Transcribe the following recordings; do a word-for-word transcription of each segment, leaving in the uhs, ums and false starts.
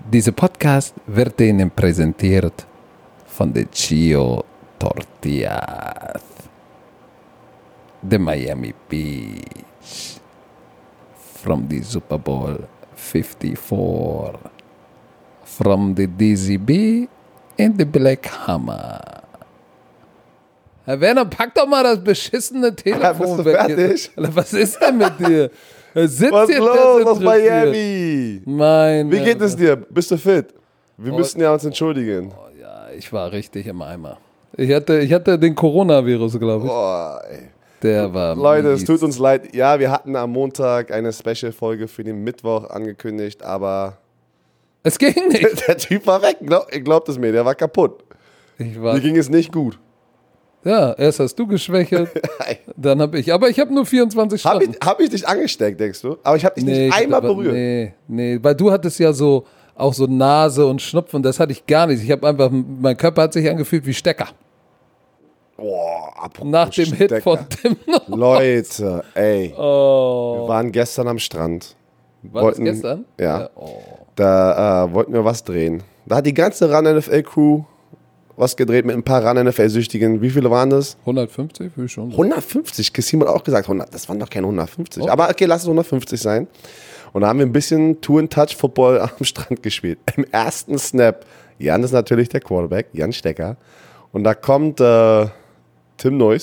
Dieser Podcast wird Ihnen präsentiert von der Chio Tortillas, the Miami Beach, from the Super Bowl fifty-four, from the D Z B and the Black Hammer. Herr Werner, pack doch mal das beschissene Telefon Ja, bist du weg. fertig? Alter, was ist denn mit dir? Er sitzt Was ist hier los aus desinteressiert. Miami? Mein Wie geht es dir? Bist du fit? Wir Oh. müssen ja uns entschuldigen. Ja, ich war richtig im Eimer. Ich hatte, ich hatte den Coronavirus, glaube ich. Boah, ey. Der war Leute, mies. es tut uns leid. Ja, wir hatten am Montag eine Special-Folge für den Mittwoch angekündigt, aber Es ging nicht. der Typ war weg. Glaub, glaubt es mir, der war kaputt. Ich war, Mir ging es nicht gut. ja, erst hast du geschwächelt, dann habe ich. Aber ich habe nur vierundzwanzig Habe Stunden. ich, hab ich dich angesteckt, denkst du? Aber ich habe dich Nee, nicht ich- einmal aber- berührt. Nee, nee, weil du hattest ja so auch so Nase und Schnupfen, das hatte ich gar nicht. Ich habe einfach, mein Körper hat sich angefühlt wie Stecker. Boah, apropos Nach dem Hit Stecker. von Tim. Leute, ey. Oh. Wir waren gestern am Strand. War wollten- das gestern? Ja. Oh. Da äh, wollten wir was drehen. Da hat die ganze Run N F L-Crew was gedreht mit ein paar Run N F L-Süchtigen. Wie viele waren das? hundertfünfzig, will ich schon. hundertfünfzig. Kassim hat auch gesagt, hundert. Das waren doch keine hundertfünfzig. Oh. Aber okay, lass es hundertfünfzig sein. Und da haben wir ein bisschen Two-and-Touch-Football am Strand gespielt. Im ersten Snap, Jan ist natürlich der Quarterback, Jan Stecker. Und da kommt äh, Tim Neuss.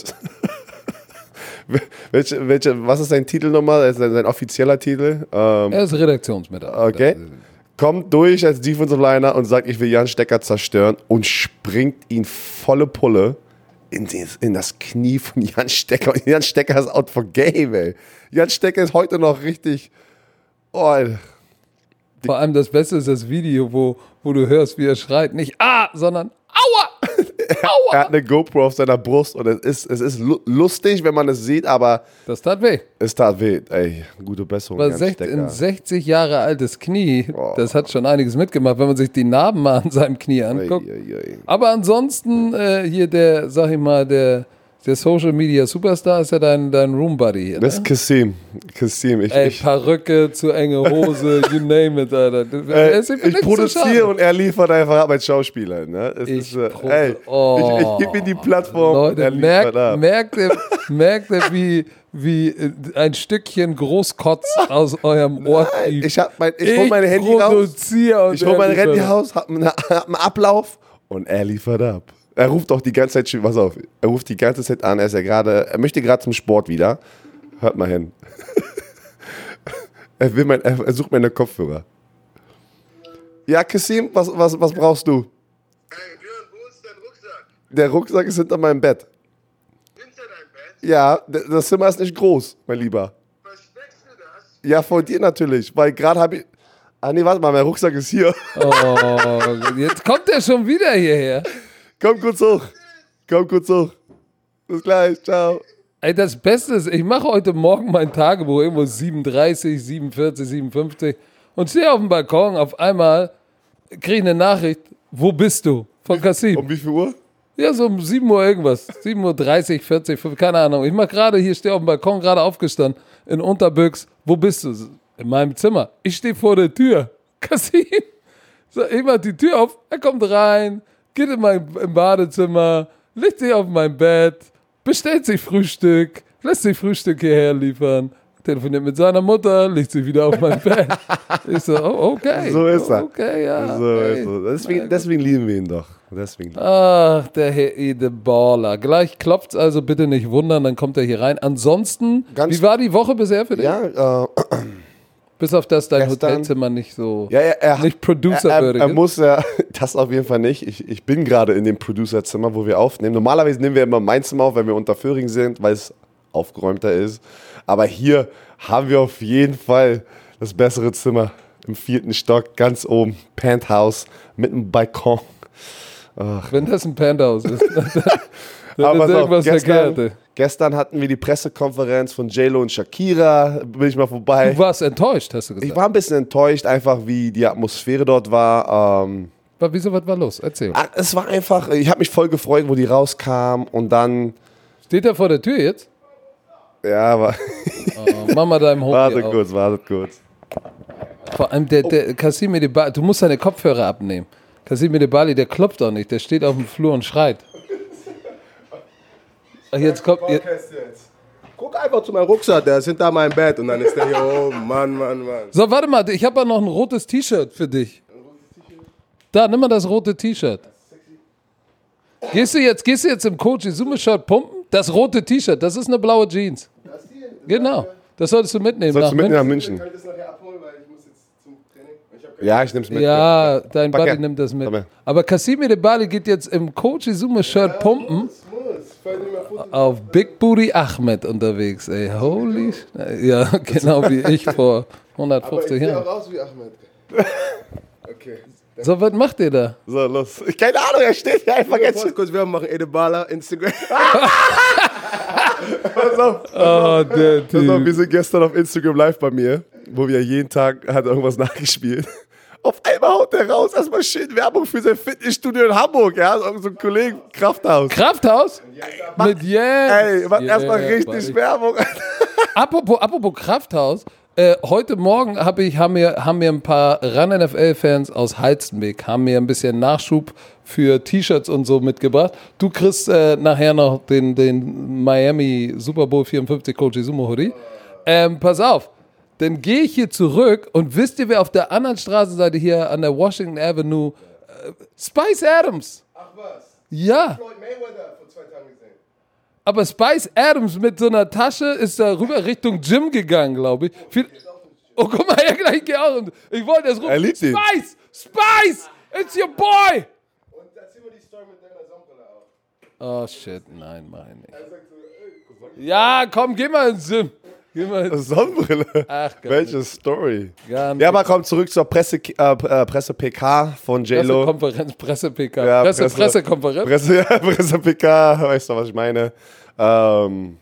welche, welche, was ist sein Titel nochmal? Sein, sein offizieller Titel? Ähm, Er ist Redaktionsmitarbeiter. Okay. Kommt durch als Defensive Liner und sagt, ich will Jan Stecker zerstören und springt ihn volle Pulle in, den, in das Knie von Jan Stecker. Und Jan Stecker ist out for game, ey. Jan Stecker ist heute noch richtig. Oh, Alter. Vor allem das Beste ist das Video, wo, wo du hörst, wie er schreit. Nicht ah, sondern aua! Aua! Er hat eine GoPro auf seiner Brust und es ist, es ist lu- lustig, wenn man es sieht, aber Das tat weh. es tat weh. Ey, gute Besserung, Aber Jan sech- Stecker. ein sechzig Jahre altes Knie, Oh. das hat schon einiges mitgemacht, wenn man sich die Narben mal an seinem Knie anguckt. Ei, ei, ei. Aber ansonsten äh, hier der, sag ich mal, der, der Social Media Superstar ist ja dein, dein Room Buddy hier. Das Ne? ist Kassim. Kassim, ich, Ey, ich, Perücke, zu enge Hose, you name it, Alter. Das- Ey, es ist mir ich nichts zu produziere schade. und er liefert einfach ab als Schauspieler. Ne? Es Ich ist, äh, pro- ey, Oh. ich, ich gebe ihm die Plattform und er Leute, liefert merkt, ab. merkt ihr, merkt ihr wie, wie äh, ein Stückchen Großkotz aus eurem Ohr Nein, trieft? ich hab mein, ich hol mein Handy raus, produziere und ich hol er mein liefert Handy ab. raus, hab einen, hab einen Ablauf und er liefert ab. Er ruft auch die ganze Zeit, schon- pass auf, er ruft die ganze Zeit an, er ist ja gerade, er möchte gerade zum Sport wieder. Hört mal hin. er, will mein, er, er sucht meine Kopfhörer. Ja, Kassim, was, was, was brauchst du? Hey Björn, wo ist dein Rucksack? Der Rucksack ist hinter meinem Bett. Hinter deinem Bett? Ja, d- das Zimmer ist nicht groß, mein Lieber. Versteckst du das? Ja, vor dir natürlich, weil gerade habe ich. Ah, nee, warte mal, mein Rucksack ist hier. Oh, jetzt kommt er schon wieder hierher. Komm kurz hoch. Komm kurz hoch. Bis gleich, ciao. Ey, das Beste ist, ich mache heute Morgen mein Tagebuch, irgendwo siebenunddreißig, siebenundvierzig, siebenundfünfzig und stehe auf dem Balkon, auf einmal kriege ich eine Nachricht, wo bist du? Von Kassim. Um wie viel Uhr? Ja, so um sieben Uhr irgendwas. sieben Uhr dreißig, vierzig, fünf, keine Ahnung. Ich mach gerade hier, stehe auf dem Balkon, gerade aufgestanden, in Unterbüchs. Wo bist du? In meinem Zimmer. Ich stehe vor der Tür. Kassim. So, ich mach die Tür auf, er kommt rein, geht in mein im Badezimmer, legt sich auf mein Bett, bestellt sich Frühstück, lässt sich Frühstück hierher liefern, telefoniert mit seiner Mutter, legt sich wieder auf mein Bett. Ich so, oh, okay. So ist er. Okay, ja. So hey. ist es. Deswegen, deswegen lieben wir ihn doch. Deswegen. Ach, der Herr Ede Baller. Gleich klopft's, also bitte nicht wundern, dann kommt er hier rein. Ansonsten, Ganz- wie war die Woche bisher für dich? Ja, äh, Bis auf das dein Gestern- Hotelzimmer nicht so, ja, er, er, nicht er, producerwürdig er ist. muss ja, das auf jeden Fall nicht. Ich, ich bin gerade in dem Producerzimmer, wo wir aufnehmen. Normalerweise nehmen wir immer mein Zimmer auf, wenn wir unter Föhring sind, weil es aufgeräumter ist. Aber hier haben wir auf jeden Fall das bessere Zimmer im vierten Stock, ganz oben, Penthouse mit einem Balkon. Wenn das ein Penthouse ist, dann, dann Aber ist pass auf, irgendwas verkehrt. gestern, ey. gestern hatten wir die Pressekonferenz von J-Lo und Shakira, bin ich mal vorbei. Du warst enttäuscht, hast du gesagt. Ich war ein bisschen enttäuscht, einfach wie die Atmosphäre dort war. Ähm, war wieso, was war los? Erzähl. ah, es war einfach, ich habe mich voll gefreut, wo die rauskam und dann, Steht er vor der Tür jetzt? ja, aber, Oh, mach mal deinem Homie wartet auf. kurz, wartet kurz. Vor allem der, der Kassim Edebali, du musst deine Kopfhörer abnehmen. Kassim Edebali, der klopft auch nicht, der steht auf dem Flur und schreit. Ach, jetzt kommt... Jetzt. Guck einfach zu meinem Rucksack, der ist hinter meinem Bett und dann ist der hier oben. Mann, Mann, Mann. So, warte mal, ich habe auch noch ein rotes T-Shirt für dich. Da, nimm mal das rote T-Shirt. Gehst du jetzt, gehst du jetzt im Coach Izume-Shirt pumpen? Das rote T-Shirt, das ist eine blaue Jeans. Genau, das solltest du mitnehmen. Sollst du mitnehmen nach München? Kann ich das nachher abholen, weil ich muss jetzt zum Training. Ich hab Ja, ich nehm's mit. Ja, dein Pack Buddy her. nimmt das mit. Komm her. Aber Kassim Edebali geht jetzt im Coach Izume-Shirt pumpen muss, fällt nicht mehr Fotos. auf Big Booty Ahmed unterwegs. Ey, holy... sh- Ja, genau wie ich vor Aber ich hundertfünfzig sehe Jahren. auch aus wie Ahmed. Okay. So, was macht ihr da? So, los. Ich, keine Ahnung, er steht hier einfach jetzt. Kurz, kurz Werbung machen, Edebala, Instagram. Pass auf. Oh, der Pass auf, wir Typ. sind gestern auf Instagram live bei mir, wo wir jeden Tag hat irgendwas nachgespielt. Auf einmal haut der raus, erstmal schön Werbung für sein Fitnessstudio in Hamburg, ja, so so ein Kollegen, Krafthaus. Krafthaus? Mit Jens. Ey, macht Yeah, erstmal richtig buddy. Werbung. Apropos, apropos Krafthaus, äh, heute Morgen hab ich, haben, mir, haben mir ein paar Run-N F L-Fans aus Halstenbeck, haben mir ein bisschen Nachschub für T-Shirts und so mitgebracht. Du kriegst äh, nachher noch den, den Miami Super Bowl vierundfünfzig Coach Izume Hoodie. Ähm, pass auf, dann gehe ich hier zurück und wisst ihr, wer auf der anderen Straßenseite hier an der Washington Avenue, äh, Spice Adams. Ach was. Ja. Floyd Mayweather vor zwei Tagen gesehen. Aber Spice Adams mit so einer Tasche ist da rüber Richtung Gym gegangen, glaube ich. Viel oh, guck mal, ja, gleich geh auch. Ich wollte das rufen. Er liebt ihn. Spice! Spice! It's your boy! Und erzähl mir die Story mit deiner Sonnenbrille auf. Oh shit, nein, mach ich nicht. Er sagt so, ey, guck mal. Ja, komm, geh mal ins Gym. Geh mal ins Sonnenbrille. Ach Gott. Welche Story. Gar nicht. Ja, aber komm zurück zur Presse, äh, äh, Presse-P K von J-Lo. Pressekonferenz, Presse-P K. Ja, Presse, Presse- Pressekonferenz. Presse, ja, Presse-P K, weißt du, was ich meine? Ähm,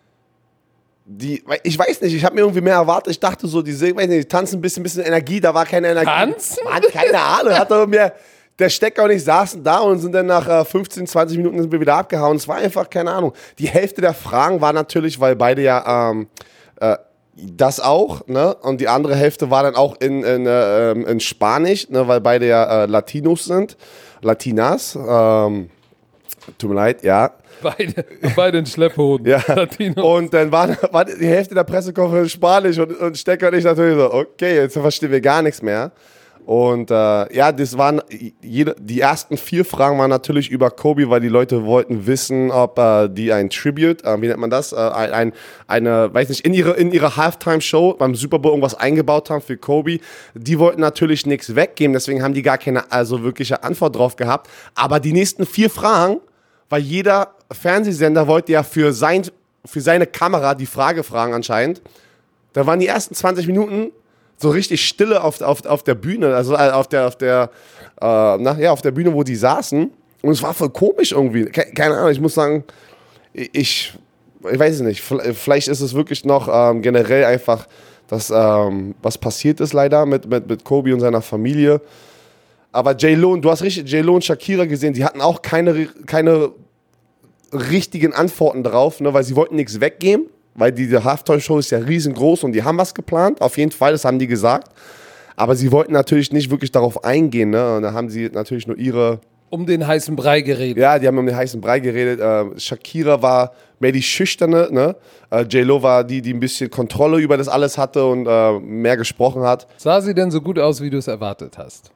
die, ich weiß nicht, ich habe mir irgendwie mehr erwartet. Ich dachte so, die, weiß nicht, die tanzen ein bisschen, bisschen Energie, da war keine Energie. Tanzen? Mann, keine Ahnung, hat doch mehr. Der Stecker und ich saßen da und sind dann nach äh, fünfzehn, zwanzig Minuten sind wir wieder abgehauen. Es war einfach, keine Ahnung. Die Hälfte der Fragen war natürlich, weil beide ja ähm, äh, das auch, ne? Und die andere Hälfte war dann auch in, in, äh, in Spanisch, ne? Weil beide ja äh, Latinos sind, Latinas. Ähm, tut mir leid, ja. Beide, beide in Schlepphoden. Ja. Latino. Und dann war, war die Hälfte der Pressekonferenz Spanisch und, und Stecker und ich natürlich so, okay, jetzt verstehen wir gar nichts mehr. Und äh, ja, das waren jede, die ersten vier Fragen waren natürlich über Kobe, weil die Leute wollten wissen, ob äh, die ein Tribute, äh, wie nennt man das, äh, ein, ein, eine, weiß nicht, in ihre in ihre Halftime-Show beim Super Bowl irgendwas eingebaut haben für Kobe. Die wollten natürlich nichts weggeben, deswegen haben die gar keine also wirkliche Antwort drauf gehabt. Aber die nächsten vier Fragen, weil jeder Fernsehsender wollte ja für sein für seine Kamera die Frage fragen anscheinend. Da waren die ersten zwanzig Minuten so richtig Stille auf, auf, auf der Bühne, also äh, auf der, auf der, äh, na, ja, auf der Bühne, wo die saßen. Und es war voll komisch irgendwie. Ke- Keine Ahnung, ich muss sagen, ich, ich weiß es nicht. Vielleicht ist es wirklich noch ähm, generell einfach, dass ähm, was passiert ist leider mit, mit, mit Kobe und seiner Familie. Aber J-Lo, du hast richtig J-Lo und Shakira gesehen, die hatten auch keine, keine richtigen Antworten drauf, ne, weil sie wollten nichts weggeben. Weil diese Halftime-Show ist ja riesengroß und die haben was geplant, auf jeden Fall, das haben die gesagt. Aber sie wollten natürlich nicht wirklich darauf eingehen, ne? Und da haben sie natürlich nur ihre... Um den heißen Brei geredet. Ja, die haben um den heißen Brei geredet. Äh, Shakira war mehr die Schüchterne, ne? Äh, J-Lo war die, die ein bisschen Kontrolle über das alles hatte und äh, mehr gesprochen hat. Sah sie denn so gut aus, wie du es erwartet hast?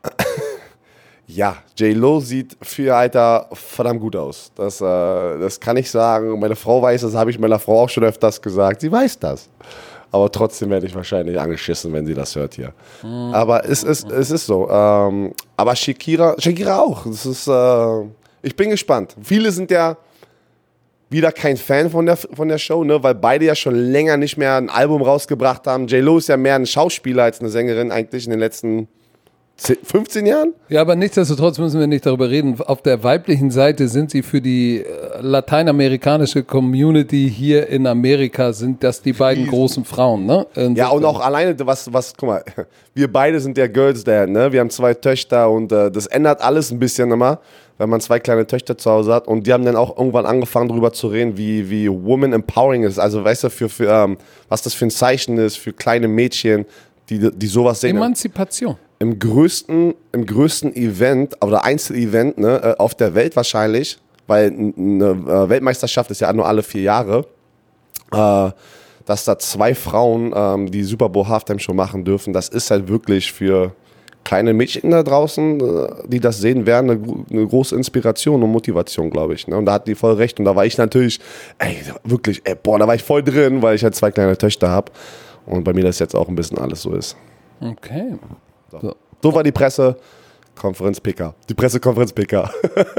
Ja, J-Lo sieht für ihr Alter verdammt gut aus. Das, äh, das kann ich sagen. Meine Frau weiß das, habe ich meiner Frau auch schon öfters gesagt. Sie weiß das. Aber trotzdem werde ich wahrscheinlich angeschissen, wenn sie das hört hier. Mhm. Aber es ist, es ist so. Ähm, aber Shakira, Shakira auch. Das ist, äh, ich bin gespannt. Viele sind ja wieder kein Fan von der, von der Show, ne? Weil beide ja schon länger nicht mehr ein Album rausgebracht haben. J-Lo ist ja mehr ein Schauspieler als eine Sängerin eigentlich in den letzten fünfzehn Jahren? Ja, aber nichtsdestotrotz müssen wir nicht darüber reden. Auf der weiblichen Seite sind sie für die äh, lateinamerikanische Community hier in Amerika, sind das die beiden großen Frauen, ne? Insofern. Ja, und auch alleine, was, was, guck mal, wir beide sind der Girls Dad, ne? Wir haben zwei Töchter und äh, das ändert alles ein bisschen immer, wenn man zwei kleine Töchter zu Hause hat. Und die haben dann auch irgendwann angefangen, darüber zu reden, wie, wie Woman Empowering ist. Also, weißt du, für, für, ähm, was das für ein Zeichen ist für kleine Mädchen, die, die sowas sehen. Emanzipation. Im größten, im größten Event oder Einzelevent ne, auf der Welt wahrscheinlich, weil eine Weltmeisterschaft ist ja nur alle vier Jahre, äh, dass da zwei Frauen ähm, die Super Bowl Halftime Show machen dürfen, das ist halt wirklich für kleine Mädchen da draußen, äh, die das sehen werden, eine, eine große Inspiration und Motivation, glaube ich. Ne? Und da hat die voll recht. Und da war ich natürlich, ey, wirklich, ey, boah, da war ich voll drin, weil ich halt zwei kleine Töchter habe. Und bei mir das jetzt auch ein bisschen alles so ist. Okay. So, so war die Pressekonferenz-P K. Die Pressekonferenz-P K.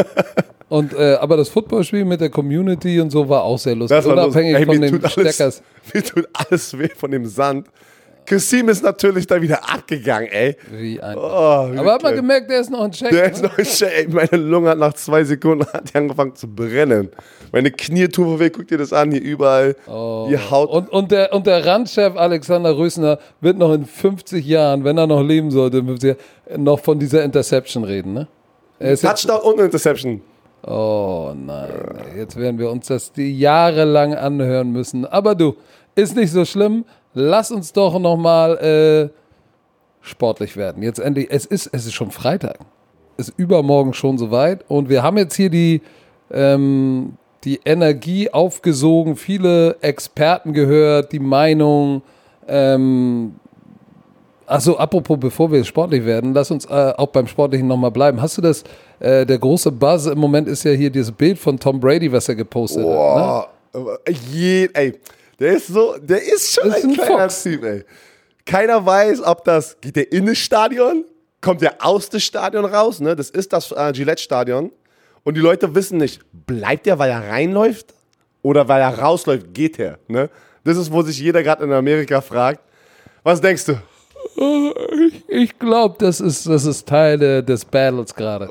Und, äh, aber das Footballspiel mit der Community und so war auch sehr lustig. Das war Unabhängig lustig. Ey, von mir den tut alles, Steckers. Mir tut alles weh von dem Sand. Kassim ist natürlich da wieder abgegangen, ey. Wie ein Oh, aber hat man gemerkt, der ist noch ein Check. Der ne? ist noch ein Check. Ey, meine Lunge hat nach zwei Sekunden hat die angefangen zu brennen. Meine Knie tun weh, guck dir das an, hier überall. Oh. Die Haut. Und, und, der, und der Randchef Alexander Rösner wird noch in fünfzig Jahren, wenn er noch leben sollte, noch von dieser Interception reden, ne? Er ist jetzt, Touchdown und Interception. oh nein, jetzt werden wir uns das die jahrelang anhören müssen. Aber du, ist nicht so schlimm. Lass uns doch nochmal äh, sportlich werden. Jetzt endlich, es ist, es ist schon Freitag. Es ist übermorgen schon soweit. Und wir haben jetzt hier die, ähm, die Energie aufgesogen, viele Experten gehört, die Meinung. Ähm, Achso, apropos, bevor wir sportlich werden, lass uns äh, auch beim Sportlichen nochmal bleiben. Hast du das, äh, der große Buzz im Moment ist ja hier dieses Bild von Tom Brady, was er gepostet Boah, hat. Ne? Je, ey, der ist so, der ist schon Das ist ein ein kleiner Fox. Typ, ey. Keiner weiß, ob das, geht der in das Stadion, kommt der aus dem Stadion raus, ne? Das ist das äh, Gillette-Stadion. Und die Leute wissen nicht, bleibt der, weil er reinläuft? Oder weil er rausläuft, geht er, ne? Das ist, wo sich jeder gerade in Amerika fragt. Was denkst du? Ich, ich glaube, das ist, das ist Teil de, des Battles gerade.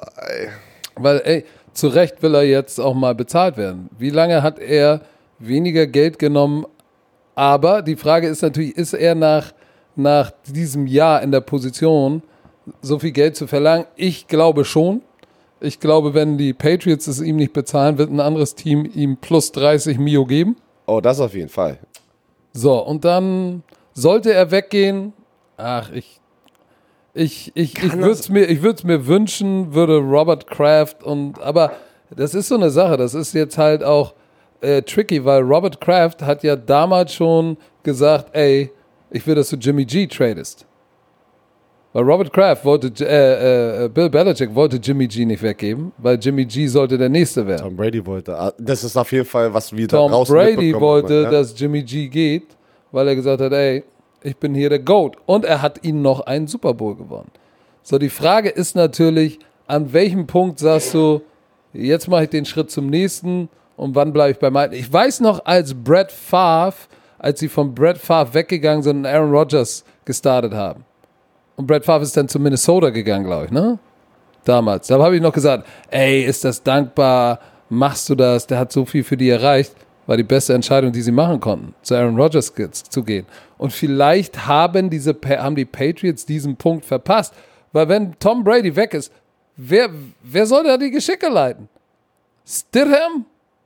Weil, ey, zu Recht will er jetzt auch mal bezahlt werden. Wie lange hat er weniger Geld genommen? Aber die Frage ist natürlich, ist er nach, nach diesem Jahr in der Position, so viel Geld zu verlangen? Ich glaube schon. Ich glaube, wenn die Patriots es ihm nicht bezahlen, wird ein anderes Team ihm plus dreißig Mio geben. Oh, das auf jeden Fall. So, und dann sollte er weggehen. Ach, ich, ich, ich, ich würde es mir, ich würd's mir wünschen, würde Robert Kraft und, aber das ist so eine Sache, das ist jetzt halt auch äh, tricky, weil Robert Kraft hat ja damals schon gesagt, ey, ich will, dass du Jimmy G tradest. Weil Robert Kraft wollte, äh, äh, Bill Belichick wollte Jimmy G nicht weggeben, weil Jimmy G sollte der Nächste werden. Tom Brady wollte, das ist auf jeden Fall, was wir da Tom draußen Brady mitbekommen wollte, haben, ja? dass Jimmy G geht, weil er gesagt hat, ey, ich bin hier der GOAT. Und er hat ihnen noch einen Super Bowl gewonnen. So, die Frage ist natürlich, an welchem Punkt sagst du, jetzt mache ich den Schritt zum nächsten und wann bleibe ich bei meinem? Ich weiß noch, als Brett Favre, als sie von Brett Favre weggegangen sind und Aaron Rodgers gestartet haben. Und Brett Favre ist dann zu Minnesota gegangen, glaube ich, ne? Damals. Da habe ich noch gesagt, ey, ist das dankbar, machst du das, der hat so viel für die erreicht. War die beste Entscheidung, die sie machen konnten, zu Aaron Rodgers zu gehen. Und vielleicht haben, diese, haben die Patriots diesen Punkt verpasst. Weil wenn Tom Brady weg ist, wer, wer soll da die Geschicke leiten? Stidham?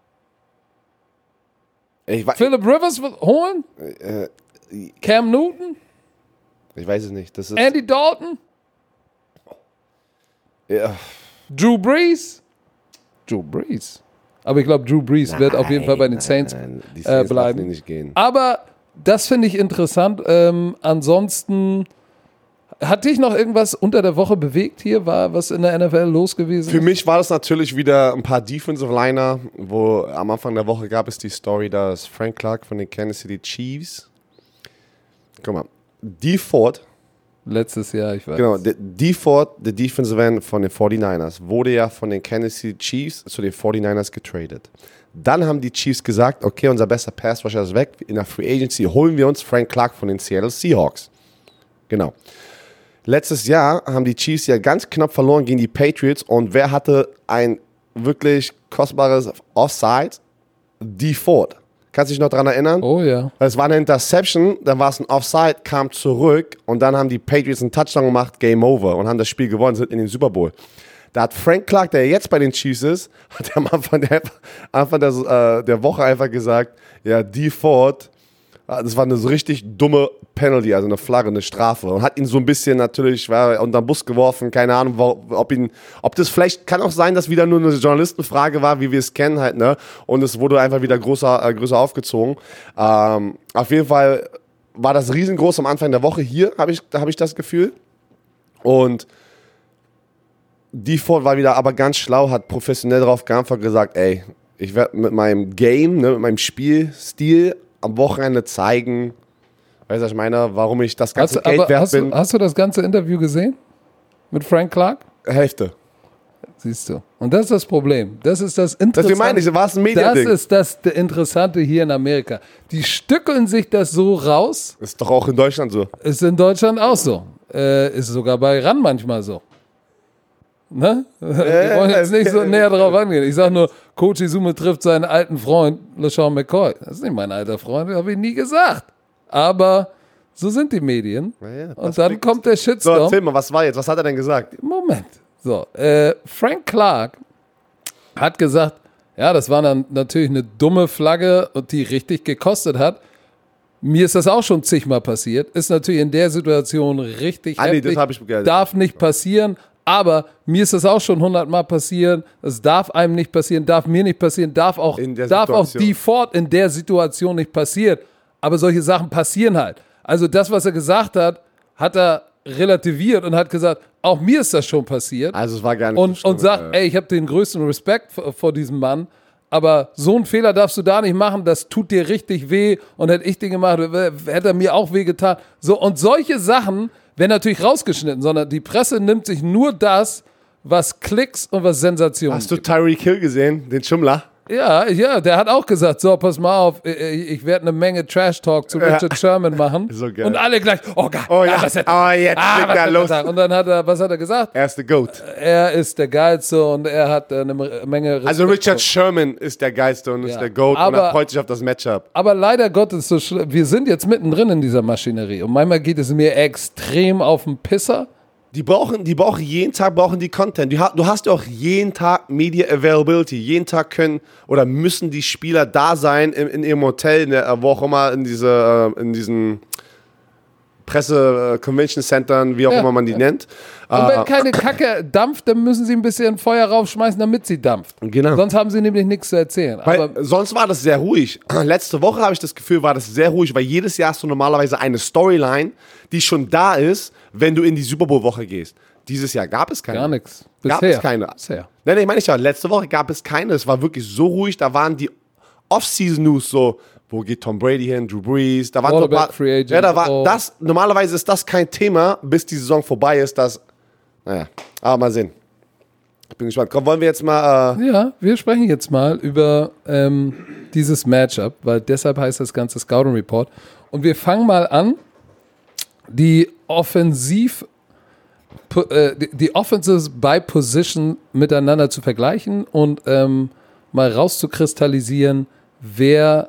Ich, wa- Philip Rivers holen? äh, Cam Newton? ich weiß es nicht. Das ist, Andy Dalton? ja. Drew Brees? Drew Brees. Aber ich glaube, Drew Brees wird auf jeden Fall bei den Saints Nein, die äh, Saints bleiben. lassen ihn nicht gehen. Aber das finde ich interessant. Ähm, ansonsten, hat dich noch irgendwas unter der Woche bewegt hier? War was in der N F L los gewesen? Für mich war das natürlich wieder ein paar Defensive Liner, wo am Anfang der Woche gab es die Story, dass Frank Clark von den Kansas City Chiefs, guck mal, D Ford, Letztes Jahr, ich weiß. genau, D Ford, der Defensive End von den forty-niners, wurde ja von den Kansas City Chiefs zu den forty-niners getradet. Dann haben die Chiefs gesagt, okay, unser bester Pass-Rusher ist weg, in der Free Agency holen wir uns Frank Clark von den Seattle Seahawks. Genau. Letztes Jahr haben die Chiefs ja ganz knapp verloren gegen die Patriots und wer hatte ein wirklich kostbares Offside? D Ford. Kannst du dich noch daran erinnern? Oh ja. Es war eine Interception, dann war es ein Offside, kam zurück und dann haben die Patriots einen Touchdown gemacht, Game Over und haben das Spiel gewonnen, sind in den Super Bowl. Da hat Frank Clark, der jetzt bei den Chiefs ist, hat am Anfang der, Anfang der, äh, der Woche einfach gesagt, ja, D Ford Das war eine so richtig dumme Penalty, also eine Flagge, eine Strafe. Und hat ihn so ein bisschen natürlich, war unter den Bus geworfen, keine Ahnung, ob ihn, ob das vielleicht, kann auch sein, dass wieder nur eine Journalistenfrage war, wie wir es kennen halt, ne? Und es wurde einfach wieder größer, äh, größer aufgezogen. Ähm, auf jeden Fall war das riesengroß am Anfang der Woche hier, habe ich, da habe ich das Gefühl. Und Default war wieder aber ganz schlau, hat professionell drauf geantwortet, gesagt, ey, ich werde mit meinem Game, ne, mit meinem Spielstil am Wochenende zeigen, weißt du, was ich meine, warum ich das ganze hast, Geld wert hast bin. Du, hast du das ganze Interview gesehen? Mit Frank Clark? Hälfte. Siehst du. Und das ist das Problem. Das ist das Interessante. Deswegen meine ich, war es ein Mediending. Das ist das Interessante hier in Amerika. Die stückeln sich das so raus. Ist doch auch in Deutschland so. Ist in Deutschland auch so. Äh, ist sogar bei RAN manchmal so. Ne? Wir wollen jetzt nicht so näher drauf angehen. Ich sage nur, Coach Izume trifft seinen alten Freund LeSean McCoy. Das ist nicht mein alter Freund, das habe ich nie gesagt. Aber so sind die Medien. Ja, und dann kommt der So, Shitstorm. erzähl mal, was war jetzt? Was hat er denn gesagt? Moment. So, äh, Frank Clark hat gesagt, ja, das war dann natürlich eine dumme Flagge, und die richtig gekostet hat. Mir ist das auch schon zigmal passiert. Ist natürlich in der Situation richtig Ah, nee, heftig. das hab ich begleitet. Darf nicht passieren. Aber mir ist das auch schon hundertmal passieren. Es darf einem nicht passieren, darf mir nicht passieren, darf auch, In der darf auch Situation. default in der Situation nicht passieren. Aber solche Sachen passieren halt. Also das, was er gesagt hat, hat er relativiert und hat gesagt, auch mir ist das schon passiert. Also es war gar nicht so Und, schlimm, und sagt, ja. ey, ich habe den größten Respekt vor, vor diesem Mann, aber so einen Fehler darfst du da nicht machen, das tut dir richtig weh, und hätte ich den gemacht, hätte er mir auch weh getan. So, und solche Sachen werden natürlich rausgeschnitten, sondern die Presse nimmt sich nur das, was Klicks und was Sensationen Hast du gibt. Tyreek Hill gesehen, den Schummler? Ja, ja, der hat auch gesagt, so, pass mal auf, ich, ich werde eine Menge Trash-Talk zu Richard Sherman machen. So geil. Und alle gleich, oh geil, Oh ja, was hat, oh, jetzt ah, fliegt was er hat los. er? Und dann hat er, was hat er gesagt? Er ist der GOAT. Er ist der Geilste und er hat äh, eine Menge Respekt. Also Richard Sherman ist der Geilste und ist Ja. der GOAT, und Aber- er freut sich auf das Matchup. Aber leider Gottes, so schlimm. Wir sind jetzt mittendrin in dieser Maschinerie. Und manchmal geht es mir extrem auf den Pisser. Die brauchen, die brauchen jeden Tag brauchen die Content. Du hast, du hast ja auch jeden Tag Media Availability. Jeden Tag können oder müssen die Spieler da sein in, in ihrem Hotel, in der, wo auch immer, in diese, in diesen Presse-Convention-Centern, wie auch Ja. immer man die nennt. Und wenn Äh, keine Kacke dampft, dann müssen sie ein bisschen Feuer raufschmeißen, damit sie dampft. Genau. Sonst haben sie nämlich nichts zu erzählen. Weil Aber sonst war das sehr ruhig. Letzte Woche habe ich das Gefühl, war das sehr ruhig, weil jedes Jahr hast du normalerweise eine Storyline, die schon da ist, wenn du in die Super Bowl-Woche gehst. Dieses Jahr gab es keine. gar nichts. Gab Bisher. es keine. Bisher. Nein, nein, ich meine nicht, aber letzte Woche gab es keine. Es war wirklich so ruhig. Da waren die Off-Season-News so, wo geht Tom Brady hin, Drew Brees. Da waren so ein Quarterback, paar, Free Agent, ja, da war oh. das. Normalerweise ist das kein Thema, bis die Saison vorbei ist. Das, naja, aber mal sehen. Ich bin gespannt. Komm, wollen wir jetzt mal. Äh, Ja, wir sprechen jetzt mal über ähm, dieses Matchup, weil deshalb heißt das ganze Scouting Report. Und wir fangen mal an, die Offensiv, äh, die, die Offenses by Position miteinander zu vergleichen und ähm, mal rauszukristallisieren, wer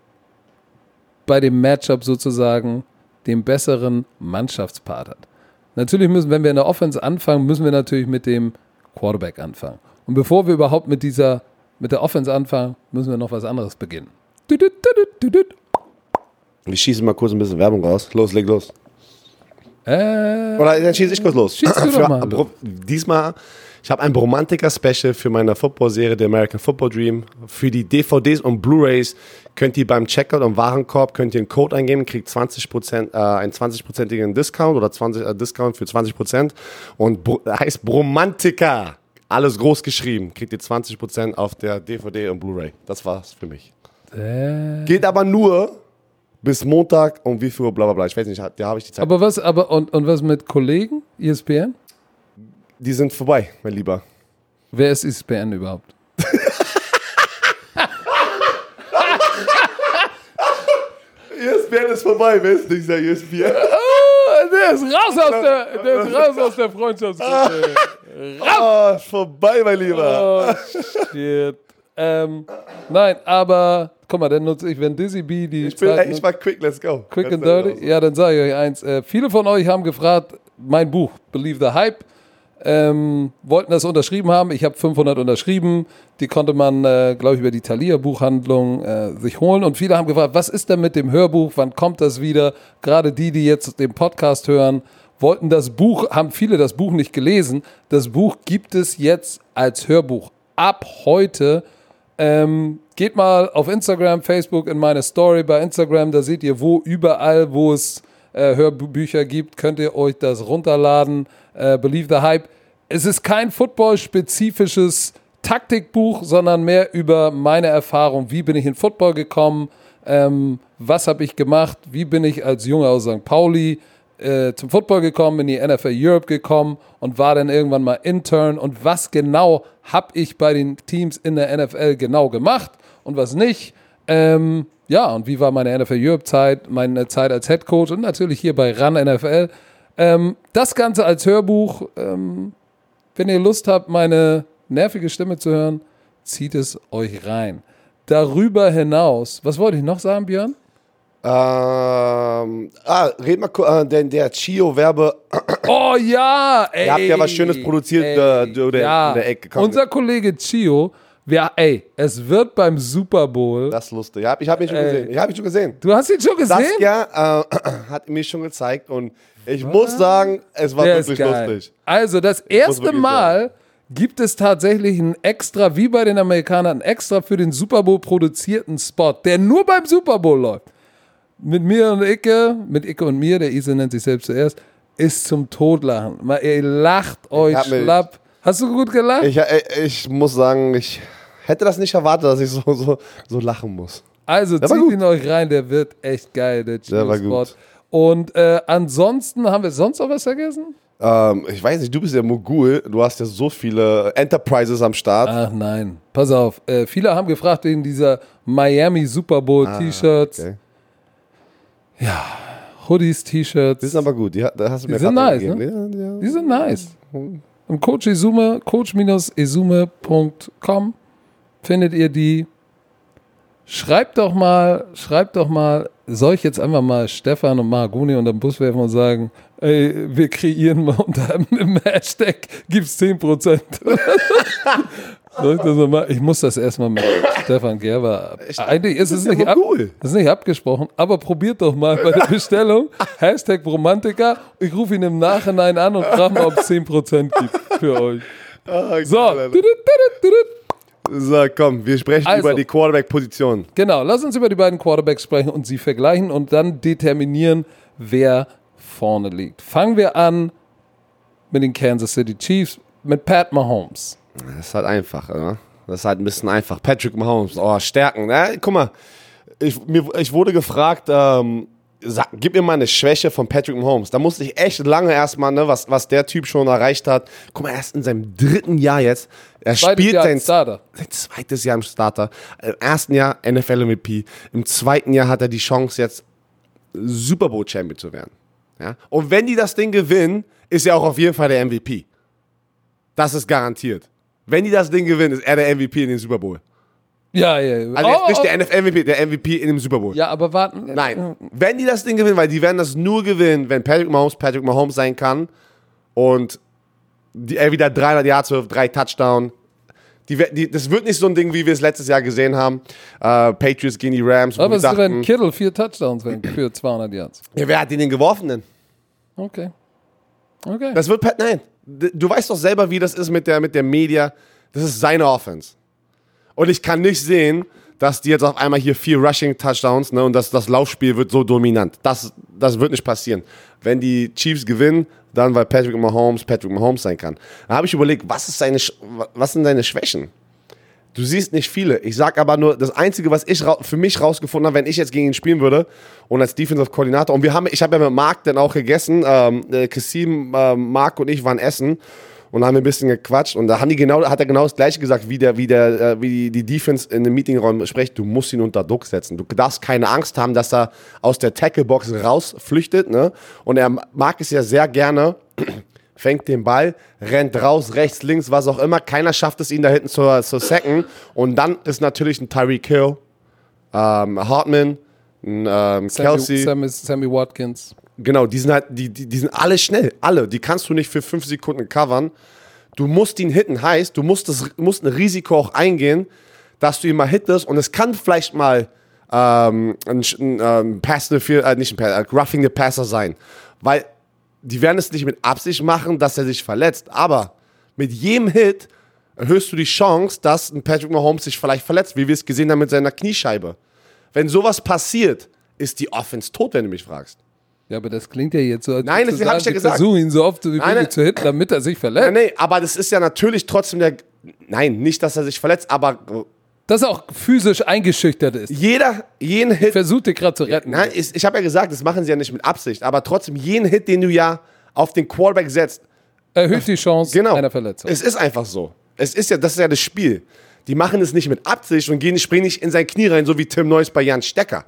bei dem Matchup sozusagen den besseren Mannschaftspart hat. Natürlich müssen, wenn wir in der Offense anfangen, müssen wir natürlich mit dem Quarterback anfangen. Und bevor wir überhaupt mit dieser, mit der Offense anfangen, müssen wir noch was anderes beginnen. wir schießen mal kurz ein bisschen Werbung raus. Los, leg los. Äh, Oder dann schieße ich kurz los. Schieß du doch Für- mal Bro- Diesmal, ich habe ein Bromantiker-Special für meine Football-Serie, The American Football Dream. Für die D V Ds und Blu-Rays könnt ihr beim Checkout im Warenkorb könnt ihr einen Code eingeben, kriegt zwanzig Prozent, äh, einen zwanzig-prozentigen Discount oder zwanzig äh, Discount für zwanzig Prozent. Und Bro, heißt Bromantiker. Alles groß geschrieben. Kriegt ihr zwanzig Prozent auf der D V D und Blu-ray. Das war's für mich. äh, Geht aber nur bis Montag um wie viel Uhr, bla bla bla. Ich weiß nicht, da habe ich die Zeit. aber was, aber und, und was mit Kollegen, E S P N? Die sind vorbei, mein Lieber. Wer ist E S P N überhaupt? E S P N ist vorbei, wer ist dieser E S P N? Oh, der ist raus aus der, der ist raus aus der Freundschaftsgruppe. Ah, vorbei, mein Lieber. Oh, shit. Ähm, nein, aber, guck mal, dann nutze ich, wenn Dizzy B die Ich, bin, Zeit ey, ich nutzt- war quick, let's go. Quick Let's and go. Dirty? Ja, dann sage ich euch eins. Äh, viele von euch haben gefragt, mein Buch, Believe the Hype. ähm, wollten das unterschrieben haben. Ich habe fünfhundert unterschrieben. Die konnte man, äh, glaube ich, über die Thalia-Buchhandlung äh, sich holen. Und viele haben gefragt, was ist denn mit dem Hörbuch? Wann kommt das wieder? Gerade die, die jetzt den Podcast hören, wollten das Buch, haben viele das Buch nicht gelesen. Das Buch gibt es jetzt als Hörbuch. Ab heute ähm, geht mal auf Instagram, Facebook in meine Story bei Instagram. Da seht ihr, wo überall, wo es äh, Hörbücher gibt, könnt ihr euch das runterladen. Äh, Believe the Hype. Es ist kein Football-spezifisches Taktikbuch, sondern mehr über meine Erfahrung. Wie bin ich in Football gekommen? Ähm, was habe ich gemacht? Wie bin ich als Junge aus Sankt Pauli äh, zum Football gekommen, in die N F L Europe gekommen und war dann irgendwann mal Intern? Und was genau habe ich bei den Teams in der N F L genau gemacht und was nicht? Ähm, ja, und wie war meine N F L Europe-Zeit, meine Zeit als Head Coach und natürlich hier bei Run N F L. Ähm, das Ganze als Hörbuch. Ähm, wenn ihr Lust habt, meine nervige Stimme zu hören, zieht es euch rein. Darüber hinaus, was wollte ich noch sagen, Björn? Ähm, ah, red mal kurz, äh, denn der Chio-Werbe. Oh ja, ey. Ihr habt ja was Schönes produziert, ey, äh, oder ja. in der Ecke. Komm, Unser Kollege Chio, wer, ey, es wird beim Super Bowl. das ist lustig. Ja, ich habe ihn schon Ey. gesehen. Ich habe ihn schon gesehen. Du hast ihn schon gesehen? Saskia äh, hat mir schon gezeigt und ich muss sagen, es war Der ist wirklich geil. lustig. Also das erste wirklich Mal gibt es tatsächlich einen extra, wie bei den Amerikanern, einen extra für den Super Bowl produzierten Spot, der nur beim Super Bowl läuft. Mit mir und Icke, mit Icke und mir, der Ise nennt sich selbst zuerst, ist zum Totlachen. Mal, ihr lacht euch hab mich- schlapp. Hast du gut gelacht? Ich, äh, ich muss sagen, ich hätte das nicht erwartet, dass ich so, so, so lachen muss. Also Der war zieht gut. ihn euch rein, der wird echt geil, der Der war Chio-Spot. gut. Und äh, ansonsten, haben wir sonst noch was vergessen? Ähm, ich weiß nicht, du bist ja Mogul, du hast ja so viele Enterprises am Start. Ach nein, pass auf. Äh, viele haben gefragt wegen dieser Miami Super Bowl T-Shirts. Okay. Hoodies, T-Shirts. Die sind aber gut, die, hat- da hast du Die mir sind gerade nice, gegeben. ne? Ja, ja. Die sind nice. Im Coach Esume, coach-esume punkt com findet ihr die. Schreibt doch mal, schreibt doch mal, soll ich jetzt einfach mal Stefan und Maragoni unter den Bus werfen und sagen, ey, wir kreieren mal unter einem Hashtag, gibt's zehn Prozent. Soll ich das mal machen? Ich muss das erstmal mit Stefan Gerber. Eigentlich ist es ja nicht, ab, cool. das ist nicht abgesprochen, aber probiert doch mal bei der Bestellung Hashtag Romantiker. Ich rufe ihn im Nachhinein an und frage mal, ob es zehn Prozent gibt für euch. Ah, So, geil, Alter. So, komm, wir sprechen Also. über die Quarterback-Position. genau, lass uns über die beiden Quarterbacks sprechen und sie vergleichen und dann determinieren, wer vorne liegt. Fangen wir an mit den Kansas City Chiefs, mit Pat Mahomes. Das ist halt einfach, oder? Das ist halt ein bisschen einfach. Patrick Mahomes, oh, Stärken. Ja, guck mal, ich, mir, ich wurde gefragt, ähm, sag, gib mir mal eine Schwäche von Patrick Mahomes. Da musste ich echt lange erstmal, ne, was, was der Typ schon erreicht hat. Guck mal, erst in seinem dritten Jahr jetzt. Er Zweites spielt Jahr sein, als Starter. sein zweites Jahr im Starter. Im ersten Jahr N F L M V P. Im zweiten Jahr hat er die Chance, jetzt Super Bowl Champion zu werden. Ja? Und wenn die das Ding gewinnen, ist er auch auf jeden Fall der M V P. Das ist garantiert. Wenn die das Ding gewinnen, ist er der M V P in den Super Bowl. Ja, ja, ja. Also jetzt Oh, nicht oh. der N F L M V P, der M V P in dem Super Bowl. Ja, aber warten. Nein, wenn die das Ding gewinnen, weil die werden das nur gewinnen, wenn Patrick Mahomes Patrick Mahomes sein kann und die, er wieder dreihundert Yards wirft, drei Touchdown. Die, die, das wird nicht so ein Ding, wie wir es letztes Jahr gesehen haben. Äh, Patriots gegen die Rams. Wo Aber wir es ist, wenn dachten, Kittle vier Touchdowns fängt für zweihundert Yards. ja, wer hat den denn geworfen denn? Okay. Okay. Das wird Pat, nein. Du weißt doch selber, wie das ist mit der, mit der Media. Das ist seine Offense. Und ich kann nicht sehen, dass die jetzt auf einmal hier vier Rushing-Touchdowns, ne, und das, das Laufspiel wird so dominant. Das, das wird nicht passieren. Wenn die Chiefs gewinnen, dann weil Patrick Mahomes Patrick Mahomes sein kann. Da habe ich überlegt, was, ist seine, Sch- was sind seine Schwächen? Du siehst nicht viele. Ich sag aber nur, das Einzige, was ich ra- für mich rausgefunden habe, wenn ich jetzt gegen ihn spielen würde und als Defensive Koordinator, und wir haben, ich habe ja mit Marc dann auch gegessen, ähm, äh, Kassim, äh, Marc und ich waren essen und haben ein bisschen gequatscht und da haben die genau, hat er genau das Gleiche gesagt, wie der, wie der, äh, wie die Defense in den Meetingräumen spricht. Du musst ihn unter Druck setzen. Du darfst keine Angst haben, dass er aus der Tackle-Box rausflüchtet, ne? Und er mag es ja sehr gerne, fängt den Ball, rennt raus, rechts, links, was auch immer. Keiner schafft es, ihn da hinten zu, zu sacken. Und dann ist natürlich ein Tyreek Hill, ähm, Hartman, ein ähm, Sammy, Kelsey. Sammy, Sammy Watkins. Genau, die sind halt, die, die, die sind alle schnell, alle. Die kannst du nicht für fünf Sekunden covern. Du musst ihn hitten, heißt, du musst, das, musst ein Risiko auch eingehen, dass du ihn mal hittest und es kann vielleicht mal ähm, ein, ein, ein Pass, äh, nicht ein Pass, ein Roughing the Passer sein, weil die werden es nicht mit Absicht machen, dass er sich verletzt, aber mit jedem Hit erhöhst du die Chance, dass ein Patrick Mahomes sich vielleicht verletzt, wie wir es gesehen haben mit seiner Kniescheibe. Wenn sowas passiert, ist die Offense tot, wenn du mich fragst. Ja, aber das klingt ja jetzt so, als Nein, das habe ich ja gesagt. Versuche ihn so oft wie Nein, möglich zu hitten, damit er sich verletzt. Nein, nee, aber das ist ja natürlich trotzdem der... Nein, nicht, dass er sich verletzt, aber... Dass er auch physisch eingeschüchtert ist. Jeder, jeden Hit... Versucht dir gerade zu retten. Nein, ich, ich habe ja gesagt, das machen sie ja nicht mit Absicht, aber trotzdem, jeden Hit, den du ja auf den Quarterback setzt... Erhöht die Chance genau, einer Verletzung. Es ist einfach so. Es ist ja, das ist ja das Spiel. Die machen es nicht mit Absicht und gehen, springen nicht in sein Knie rein, so wie Tim Noyes bei Jan Stecker.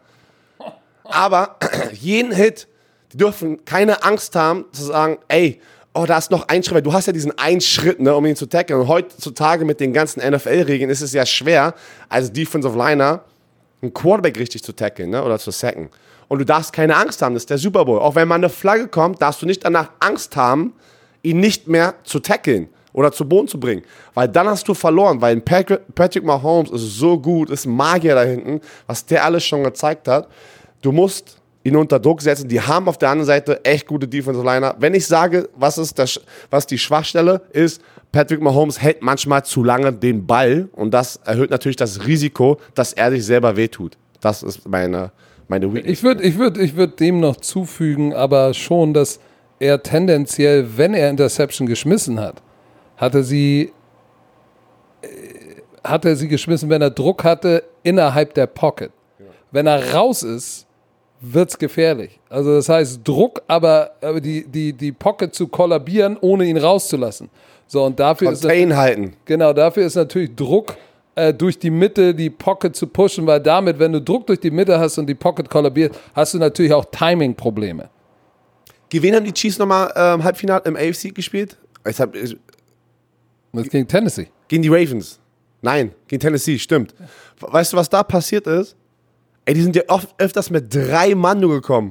Aber jeden Hit, die dürfen keine Angst haben, zu sagen, ey, oh, da ist noch ein Schritt, weil du hast ja diesen einen Schritt, ne, um ihn zu tackeln. Und heutzutage mit den ganzen N F L-Regeln ist es ja schwer, als Defensive Liner einen Quarterback richtig zu tackeln, ne, oder zu sacken. Und du darfst keine Angst haben, das ist der Super Bowl. Auch wenn mal eine Flagge kommt, darfst du nicht danach Angst haben, ihn nicht mehr zu tackeln oder zu Boden zu bringen. Weil dann hast du verloren, weil Patrick, Patrick Mahomes ist so gut, ist ein Magier da hinten, was der alles schon gezeigt hat. Du musst ihn unter Druck setzen. Die haben auf der anderen Seite echt gute Defensive Liner. Wenn ich sage, was ist das, was die Schwachstelle ist, Patrick Mahomes hält manchmal zu lange den Ball und das erhöht natürlich das Risiko, dass er sich selber wehtut. Das ist meine, meine Weakness. Ich würde ich würd, ich würd dem noch zufügen, aber schon, dass er tendenziell, wenn er Interception geschmissen hat, hat er sie, äh, hat er sie geschmissen, wenn er Druck hatte, innerhalb der Pocket. Ja. Wenn er raus ist, wird's gefährlich. Also das heißt Druck, aber, aber die, die, die Pocket zu kollabieren, ohne ihn rauszulassen. So, und dafür ist halten. Genau, dafür ist natürlich Druck äh, durch die Mitte, die Pocket zu pushen, weil damit, wenn du Druck durch die Mitte hast und die Pocket kollabiert, hast du natürlich auch Timing-Probleme. Gegen wen haben die Chiefs nochmal ähm, Halbfinale im A F C gespielt? Ich hab, ich, das gegen Tennessee. Gegen die Ravens. Nein, gegen Tennessee, stimmt. Weißt du, was da passiert ist? Ey, die sind ja oft, öfters mit drei Mann nur gekommen.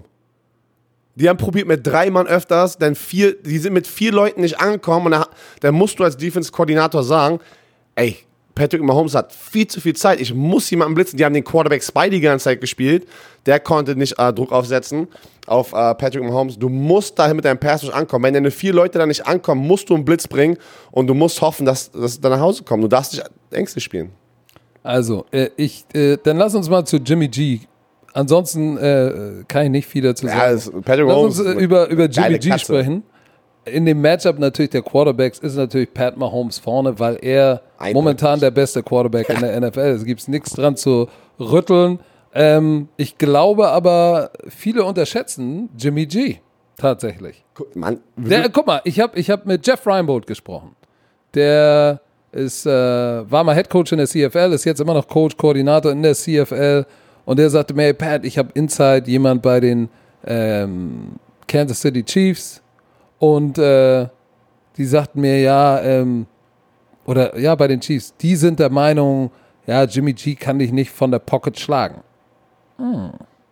Die haben probiert mit drei Mann öfters, denn vier, die sind mit vier Leuten nicht angekommen und da, dann musst du als Defense-Koordinator sagen, ey, Patrick Mahomes hat viel zu viel Zeit, ich muss jemanden blitzen. Die haben den Quarterback Spidey die ganze Zeit gespielt, der konnte nicht äh, Druck aufsetzen auf äh, Patrick Mahomes. Du musst dahin mit deinem Pass nicht ankommen. Wenn deine vier Leute da nicht ankommen, musst du einen Blitz bringen und du musst hoffen, dass, dass sie da nach Hause kommen. Du darfst nicht ängstlich spielen. Also, äh, ich, äh, dann lass uns mal zu Jimmy G. Ansonsten äh, kann ich nicht viel dazu sagen. Ja, das, Patrick lass Mahomes uns äh, über, über Jimmy G Katze. sprechen. In dem Matchup natürlich der Quarterbacks ist natürlich Pat Mahomes vorne, weil er Eindeutig. momentan der beste Quarterback in der N F L ist. Es gibt nichts dran zu rütteln. Ähm, ich glaube aber, viele unterschätzen Jimmy G. Tatsächlich. Mann, Der, guck mal, ich habe ich hab mit Jeff Reinbold gesprochen. Der ist, äh, war mal Headcoach in der C F L, ist jetzt immer noch Coach, Koordinator in der C F L. Und der sagte mir, hey Pat, ich habe Inside jemand bei den ähm, Kansas City Chiefs. Und äh, die sagten mir, ja, ähm, oder ja, bei den Chiefs, die sind der Meinung, ja, Jimmy G kann dich nicht von der Pocket schlagen. Hm.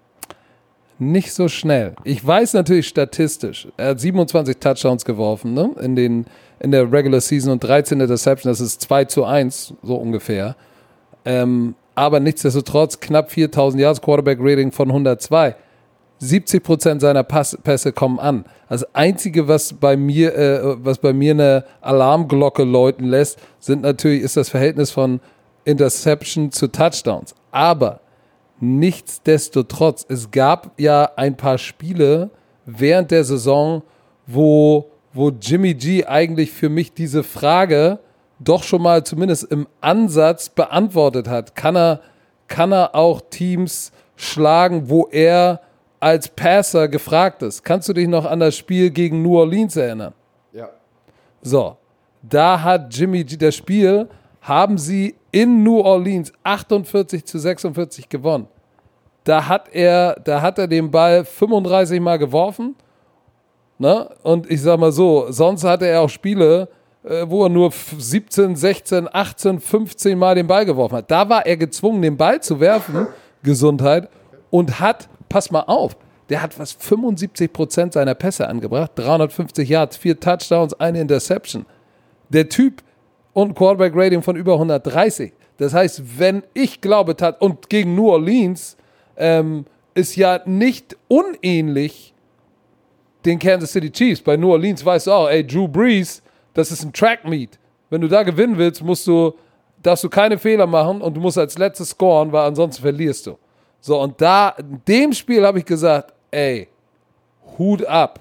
Nicht so schnell. Ich weiß natürlich statistisch, er hat siebenundzwanzig Touchdowns geworfen, ne? in, den, in der Regular Season und dreizehn Interceptions, das ist zwei zu eins, so ungefähr. Ähm, aber nichtsdestotrotz knapp viertausend Yards, Quarterback-Rating von hundertzwei. siebzig Prozent seiner Pass- Pässe kommen an. Das Einzige, was bei mir, äh, was bei mir eine Alarmglocke läuten lässt, sind natürlich, ist das Verhältnis von Interception zu Touchdowns. Aber nichtsdestotrotz, es gab ja ein paar Spiele während der Saison, wo, wo Jimmy G eigentlich für mich diese Frage doch schon mal zumindest im Ansatz beantwortet hat. Kann er, kann er auch Teams schlagen, wo er als Passer gefragt ist? Kannst du dich noch an das Spiel gegen New Orleans erinnern? Ja. So, da hat Jimmy G, das Spiel haben sie in New Orleans achtundvierzig zu sechsundvierzig gewonnen. Da hat er, da hat er den Ball fünfunddreißig Mal geworfen. Ne? Und ich sag mal so, sonst hatte er auch Spiele, äh, wo er nur siebzehn, sechzehn, achtzehn, fünfzehn Mal den Ball geworfen hat. Da war er gezwungen, den Ball zu werfen, Gesundheit, und hat, pass mal auf, der hat fast fünfundsiebzig Prozent seiner Pässe angebracht, dreihundertfünfzig Yards, vier Touchdowns, eine Interception. Der Typ und ein Quarterback-Rating von über hundertdreißig. Das heißt, wenn ich glaube, und gegen New Orleans ähm, ist ja nicht unähnlich den Kansas City Chiefs. Bei New Orleans weißt du auch, ey, Drew Brees, das ist ein Track-Meet. Wenn du da gewinnen willst, musst du, darfst du keine Fehler machen und du musst als letztes scoren, weil ansonsten verlierst du. So, und da, in dem Spiel habe ich gesagt, ey, Hut ab.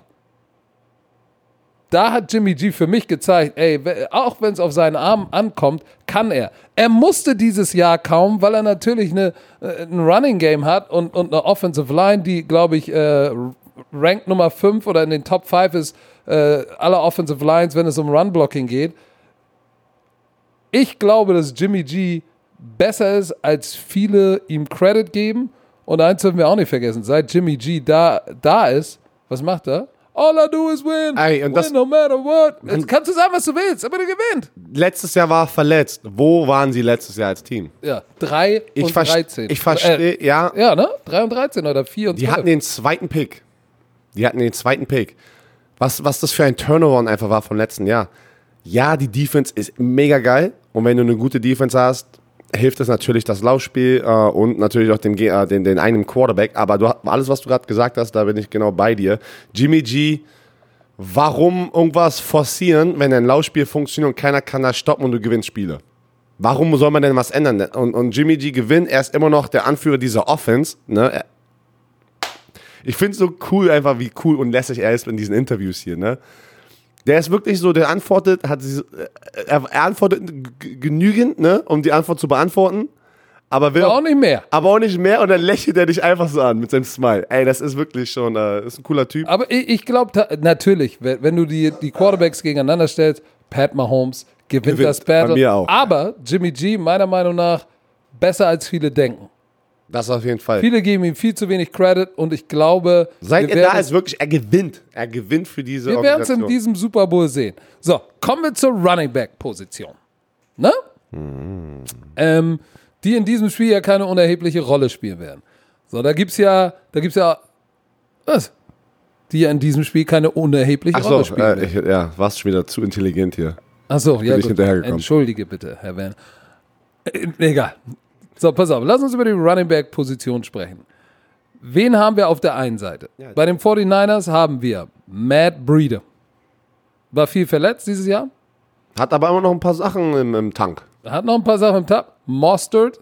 Da hat Jimmy G für mich gezeigt, ey, auch wenn es auf seinen Arm ankommt, kann er. Er musste dieses Jahr kaum, weil er natürlich eine, ein Running Game hat und, und eine Offensive Line, die, glaube ich, äh, Rank Nummer fünf oder in den Top fünf ist, äh, aller Offensive Lines, wenn es um Run-Blocking geht. Ich glaube, dass Jimmy G besser ist, als viele ihm Credit geben. Und eins dürfen wir auch nicht vergessen, seit Jimmy G da, da ist, was macht er? All I do is win, Ey, und win das, no matter what. Jetzt kannst du sagen, was du willst, aber du gewinnt. letztes Jahr war er verletzt. Wo waren sie letztes Jahr als Team? Ja, drei Ich und ver- dreizehn. Ich verstehe, Äh, ja. ja, ne? drei und dreizehn oder vier und Die zwölf. hatten den zweiten Pick. Die hatten den zweiten Pick. Was, was das für ein Turnaround einfach war vom letzten Jahr. Ja, die Defense ist mega geil. Und wenn du eine gute Defense hast, hilft es natürlich das Laufspiel äh, und natürlich auch dem, äh, den, den einen Quarterback. Aber du, alles, was du gerade gesagt hast, da bin ich genau bei dir. Jimmy G, warum irgendwas forcieren, wenn ein Laufspiel funktioniert und keiner kann das stoppen und du gewinnst Spiele? Warum soll man denn was ändern? Und, und Jimmy G gewinnt, er ist immer noch der Anführer dieser Offense. Ne? Er, Ich finde es so cool, einfach wie cool und lässig er ist in diesen Interviews hier, ne? Der ist wirklich so, der antwortet, hat sie, er, er antwortet g- genügend, ne, um die Antwort zu beantworten, aber will Aber auch nicht mehr. aber auch nicht mehr und dann lächelt er dich einfach so an mit seinem Smile. Ey, das ist wirklich schon, äh, ist ein cooler Typ. Aber ich, ich glaube, natürlich, wenn wenn du die, die Quarterbacks gegeneinander stellst, Pat Mahomes gewinnt, Gewinnt, das Battle. bei mir auch. Aber Jimmy G, meiner Meinung nach, besser als viele denken. Das auf jeden Fall. Viele geben ihm viel zu wenig Credit und ich glaube, Seit wir er da werden- ist, wirklich, er gewinnt. Er gewinnt für diese Wir werden es in Organisation. diesem Super Bowl sehen. So, kommen wir zur Running Back Position. Ne? Ähm, die in diesem Spiel ja keine unerhebliche Rolle spielen werden. So, da gibt's ja, da gibt's ja, was? Die ja in diesem Spiel keine unerhebliche Achso, Rolle spielen äh, werden. ich, ja, warst schon wieder zu intelligent hier. Achso, ja nicht gut. hinterhergekommen. Entschuldige bitte, Herr Werner. Äh, egal. So, pass auf, lass uns über die Running Back Position sprechen. Wen haben wir auf der einen Seite? Bei den forty-niners haben wir Matt Breida. War viel verletzt dieses Jahr. Hat aber immer noch ein paar Sachen im, im Tank. Hat noch ein paar Sachen im Tab. Mostert.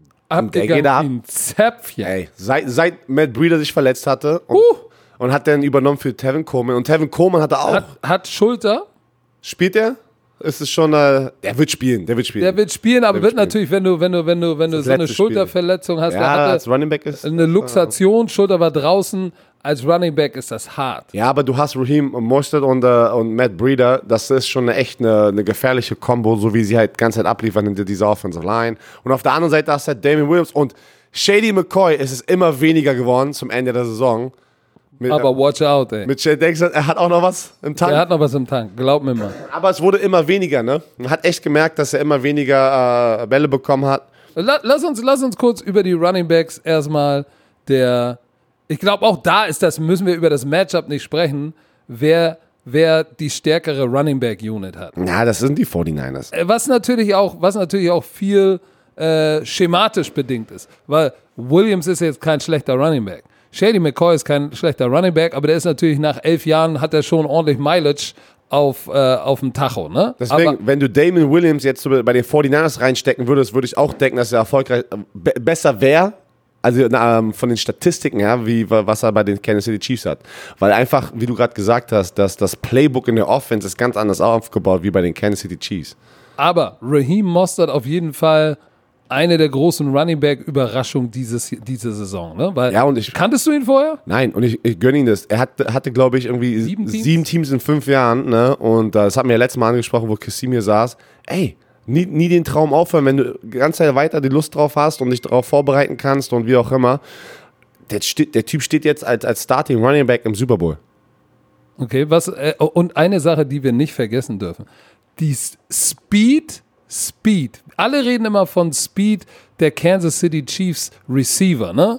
der geht ab. Abgegangen wie ein Zäpfchen. Ey, seit, seit Matt Breida sich verletzt hatte und, Uh. und hat dann übernommen für Tevin Coleman. Und Tevin Coleman hatte auch. Hat, hat Schulter. Spielt er? Ist es schon, äh, der wird spielen, der wird spielen. Der wird spielen, aber Der wird wird natürlich, wenn du, wenn du, wenn du, wenn du Das so eine letzte Spiel. Schulterverletzung hast, der ja, als hatte Running Back ist. eine Luxation, Schulter war draußen. Als Running Back ist das hart. Ja, aber du hast Raheem Mostert und, äh, und Matt Breida. Das ist schon eine echt eine, eine gefährliche Kombo, so wie sie halt die ganze Zeit abliefern hinter dieser Offensive Line. Und auf der anderen Seite hast du halt Damien Williams und Shady McCoy. Es ist immer weniger geworden zum Ende der Saison. Mit, Aber watch out, ey. mit Shady Dexter, er hat auch noch was im Tank. Er hat noch was im Tank, glaub mir mal. Aber es wurde immer weniger, ne? Man hat echt gemerkt, dass er immer weniger äh, Bälle bekommen hat. La- Lass uns, lass uns kurz über die Running Backs erstmal der. Ich glaube, auch da ist das, müssen wir über das Matchup nicht sprechen, wer, wer die stärkere Running Back Unit hat. Ja, das sind die forty-niners. Äh, Was natürlich auch, was natürlich auch viel äh, schematisch bedingt ist, weil Williams ist jetzt kein schlechter Running Back. Shady McCoy ist kein schlechter Running Back, aber der ist natürlich nach elf Jahren, hat er schon ordentlich Mileage auf, äh, auf dem Tacho. Ne? Deswegen, aber, wenn du Damien Williams jetzt so bei den forty-niners reinstecken würdest, würde ich auch denken, dass er erfolgreich äh, be- besser wäre. Also na, ähm, von den Statistiken her, wie was er bei den Kansas City Chiefs hat. Weil einfach, wie du gerade gesagt hast, dass das Playbook in der Offense ist ganz anders aufgebaut wie bei den Kansas City Chiefs. aber Raheem Mostert auf jeden Fall eine der großen Running Back-Überraschungen dieses, diese Saison. Ne? Weil, Ja, und ich- kanntest du ihn vorher? Nein, und ich, ich gönne ihm das. Er hatte, hatte glaube ich, irgendwie Sieben sieben Teams? Teams? in fünf Jahren. Ne? Und äh, das hatten wir ja letztes Mal angesprochen, wo Kassim hier saß. Ey, nie, nie den Traum aufhören, wenn du die ganze Zeit weiter die Lust drauf hast und dich darauf vorbereiten kannst und wie auch immer. Der, steht, der Typ steht jetzt als, als Starting Running Back im Super Bowl. Okay, was, äh, und eine Sache, die wir nicht vergessen dürfen. Die S- Speed, Speed. Alle reden immer von Speed der Kansas City Chiefs Receiver, ne?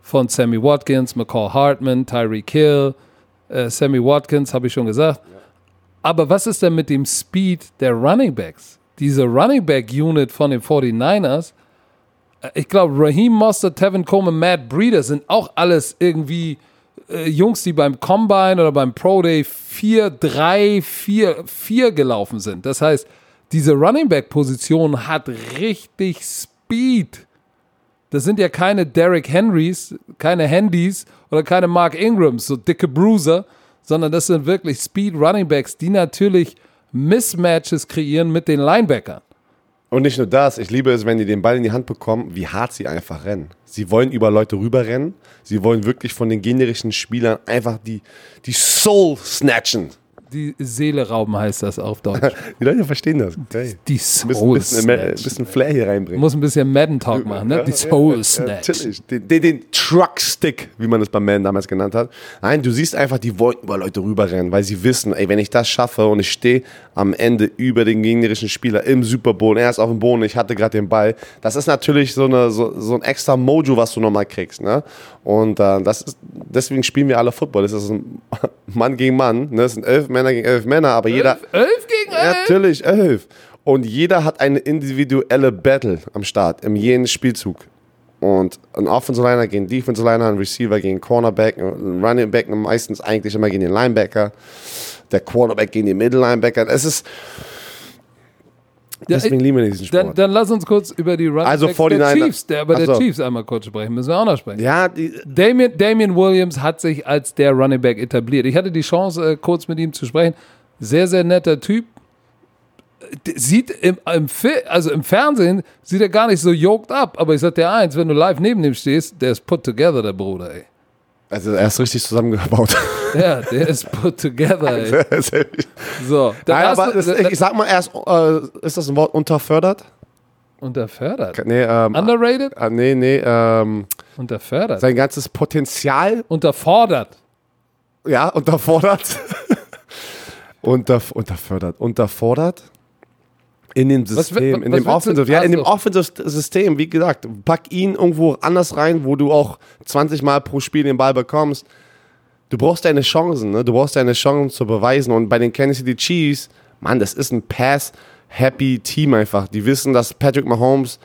von Sammy Watkins, McCall Hartman, Tyreek Hill, äh, Sammy Watkins, habe ich schon gesagt. Ja. Aber was ist denn mit dem Speed der Running Backs? Diese Running Back Unit von den forty-niners, äh, ich glaube, Raheem Mostert, Tevin Coleman, Matt Breida sind auch alles irgendwie äh, Jungs, die beim Combine oder beim Pro Day vier drei, vier vier gelaufen sind. Das heißt, diese Running Back Position hat richtig Speed. Das sind ja keine Derrick Henrys, keine Handys oder keine Mark Ingrams, so dicke Bruiser, sondern das sind wirklich Speed Running Backs, die natürlich Mismatches kreieren mit den Linebackern. Und nicht nur das, ich liebe es, wenn die den Ball in die Hand bekommen, wie hart sie einfach rennen. Sie wollen über Leute rüberrennen, sie wollen wirklich von den gegnerischen Spielern einfach die, die Soul snatchen. Die Seele rauben heißt das auf Deutsch. Die Leute verstehen das. Hey. Die Soul Snatch. Ein bisschen Flair hier reinbringen. Muss ein bisschen Madden-Talk machen, ne? Die Soul Snatch. Natürlich. Den, den, den Truck-Stick, wie man es beim Madden damals genannt hat. Nein, du siehst einfach, die wollen über Leute rüberrennen, weil sie wissen, ey, wenn ich das schaffe und ich stehe am Ende über den gegnerischen Spieler im Super Bowl, er ist auf dem Boden, ich hatte gerade den Ball, das ist natürlich so, eine, so, so ein extra Mojo, was du nochmal kriegst. Ne? Und äh, das ist, deswegen spielen wir alle Football. Das ist ein Mann gegen Mann. Ne? Das sind elf Männer gegen elf Männer, aber elf, jeder... Elf gegen elf? Natürlich, elf. Und jeder hat eine individuelle Battle am Start, in jedem Spielzug. Und ein Offensive Liner gegen Defensive Liner, ein Receiver gegen Cornerback, ein Running Back meistens eigentlich immer gegen den Linebacker, der Quarterback gegen den Middle Linebacker. Es ist... Deswegen lieben wir diesen Sport. Dann, dann lass uns kurz über die Running also Backs der forty-niner Chiefs, der, über Achso. der Chiefs einmal kurz sprechen. Müssen wir auch noch sprechen. Ja, die, Damian, Damian Williams hat sich als der Running Back etabliert. Ich hatte die Chance, äh, kurz mit ihm zu sprechen. Sehr, sehr netter Typ. Sieht im, im, also im Fernsehen sieht er gar nicht so yoked up. Aber ich sag dir eins, wenn du live neben ihm stehst, der ist put together, der Bruder, ey. also er ist richtig zusammengebaut. Ja, der ist put together, ey. So, der Nein, erste, aber das, der, ich sag mal erst, äh, ist das ein Wort unterfördert? Unterfördert? Nee, ähm, Underrated? Äh, nee, nee, ähm, Unterfördert? sein ganzes Potenzial, Unterfordert? ja, unterfordert. Unter, unterfördert, unterfordert. In dem System, was, in was dem Offensive, Offensive, ja, in dem Offensive-System, wie gesagt, pack ihn irgendwo anders rein, wo du auch zwanzig Mal pro Spiel den Ball bekommst. Du brauchst deine Chancen, ne? Du brauchst deine Chancen zu beweisen. Und bei den Kansas City Chiefs, Mann, das ist ein Pass-Happy Team einfach. Die wissen, dass Patrick Mahomes,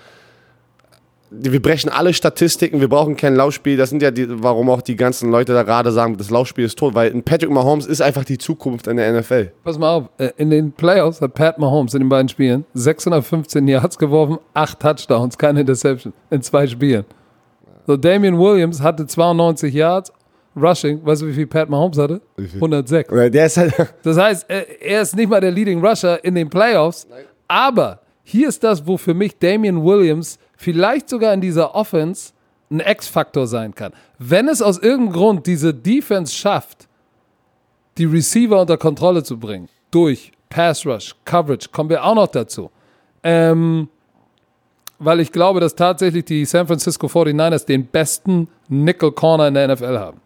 wir brechen alle Statistiken, wir brauchen kein Laufspiel. Das sind ja die, warum auch die ganzen Leute da gerade sagen, das Laufspiel ist tot, weil ein Patrick Mahomes ist einfach die Zukunft in der N F L. Pass mal auf, in den Playoffs hat Pat Mahomes in den beiden Spielen sechshundertfünfzehn Yards geworfen, acht Touchdowns, keine Interception in zwei Spielen. So, Damian Williams hatte zweiundneunzig Yards Rushing. Weißt du, wie viel Pat Mahomes hatte? hundertsechs. Der ist halt Das heißt, er ist nicht mal der Leading Rusher in den Playoffs, aber hier ist das, wo für mich Damian Williams vielleicht sogar in dieser Offense ein X-Faktor sein kann. Wenn es aus irgendeinem Grund diese Defense schafft, die Receiver unter Kontrolle zu bringen, durch Pass Rush, Coverage, kommen wir auch noch dazu. Ähm, weil ich glaube, dass tatsächlich die San Francisco forty-niners den besten Nickel Corner in der N F L haben.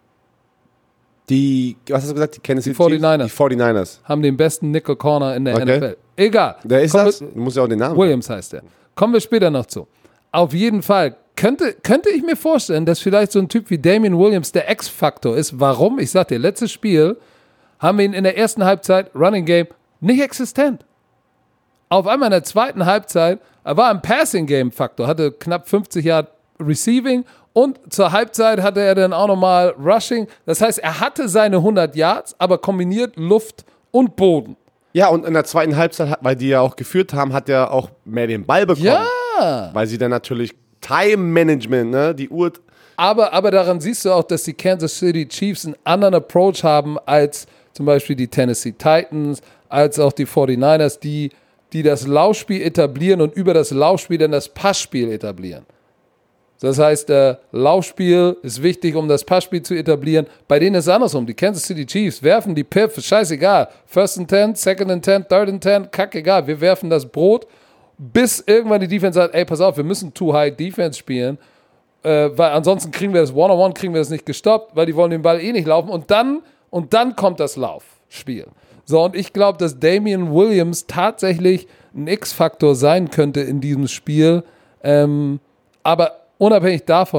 die, was hast du gesagt, die Kansas City Die forty-niners. Chiefs? Die forty-niners. Haben den besten Nickel Corner in der Okay. N F L. Egal. Wer ist Kommen das? wir- Du musst ja auch den Namen. Williams heißt er. Kommen wir später noch zu. Auf jeden Fall könnte, könnte ich mir vorstellen, dass vielleicht so ein Typ wie Damian Williams der X-Faktor ist. Warum? Ich sag dir, letztes Spiel haben wir ihn in der ersten Halbzeit, Running Game, nicht existent. Auf einmal in der zweiten Halbzeit, er war im Passing Game Faktor, hatte knapp fünfzig Yard Receiving und zur Halbzeit hatte er dann auch nochmal Rushing. Das heißt, er hatte seine hundert Yards, aber kombiniert Luft und Boden. Ja, und in der zweiten Halbzeit, hat- weil die ja auch geführt haben, hat er auch mehr den Ball bekommen. Ja. Weil sie dann natürlich Time-Management, ne, die Uhr. Aber, aber daran siehst du auch, dass die Kansas City Chiefs einen anderen Approach haben als zum Beispiel die Tennessee Titans, als auch die forty-niners, die, die das Laufspiel etablieren und über das Laufspiel dann das Passspiel etablieren. Das heißt, äh, Laufspiel ist wichtig, um das Passspiel zu etablieren. Bei denen ist es andersrum. Die Kansas City Chiefs werfen die Piff, scheißegal. First and ten, second and ten, third and ten, kackegal. Wir werfen das Brot, bis irgendwann die Defense sagt, ey, pass auf, wir müssen too high Defense spielen, äh, weil ansonsten kriegen wir das One-on-One, kriegen wir das nicht gestoppt, weil die wollen den Ball eh nicht laufen. Und dann, und dann kommt das Laufspiel. So, und ich glaube, dass Damian Williams tatsächlich ein X-Faktor sein könnte in diesem Spiel. Ähm, aber unabhängig davon,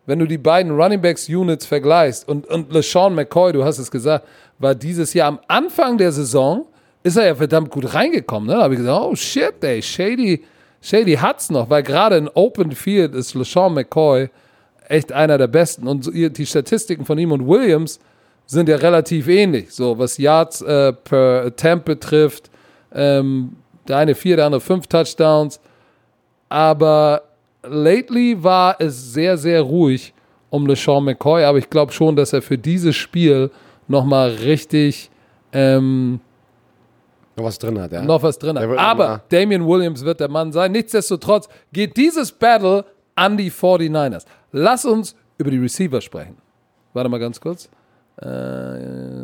wenn du die beiden Running Backs Units vergleichst und, und LeSean McCoy, du hast es gesagt, war dieses Jahr am Anfang der Saison, ist er ja verdammt gut reingekommen. Ne? Da habe ich gesagt, oh shit, ey, Shady, Shady hat's noch, weil gerade in Open Field ist LeSean McCoy echt einer der Besten. Und so, die Statistiken von ihm und Williams sind ja relativ ähnlich. So, was Yards äh, per Attempt betrifft, ähm, der eine vier, der andere fünf Touchdowns. Aber lately war es sehr, sehr ruhig um LeSean McCoy, aber ich glaube schon, dass er für dieses Spiel nochmal richtig ähm, noch was drin hat, ja. noch was drin hat. Aber Damian Williams wird der Mann sein. Nichtsdestotrotz geht dieses Battle an die forty-niners. Lass uns über die Receiver sprechen. Warte mal ganz kurz. Äh,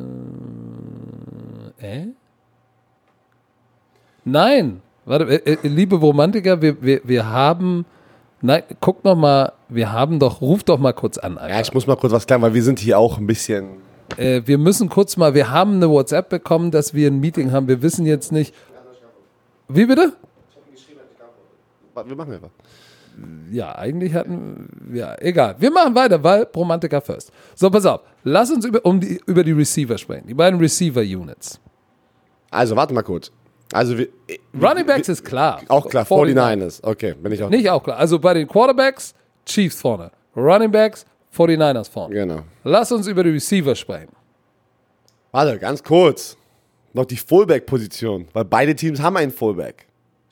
äh? Nein. Warte, äh, liebe Romantiker, wir, wir, wir haben... Nein, guck noch mal, wir haben doch, ruf doch mal kurz an. Alter. Ja, ich muss mal kurz was klären, weil wir sind hier auch ein bisschen... Äh, wir müssen kurz mal, wir haben eine WhatsApp bekommen, dass wir ein Meeting haben. Wir wissen jetzt nicht... Wie bitte? Wir machen einfach. Ja, eigentlich hatten ja, egal. Wir machen weiter, weil Bromantica first. So, pass auf. Lass uns über, um die, über die Receiver sprechen. Die beiden Receiver-Units. Also, warte mal kurz. Also, wir, Running Backs ist klar. Auch klar, forty-niners. Okay, bin ich auch. Nicht auch klar. Also bei den Quarterbacks, Chiefs vorne. Running Backs, forty-niners vorne. Genau. Lass uns über die Receiver sprechen. Warte, ganz kurz. Noch die Fullback-Position, weil beide Teams haben einen Fullback.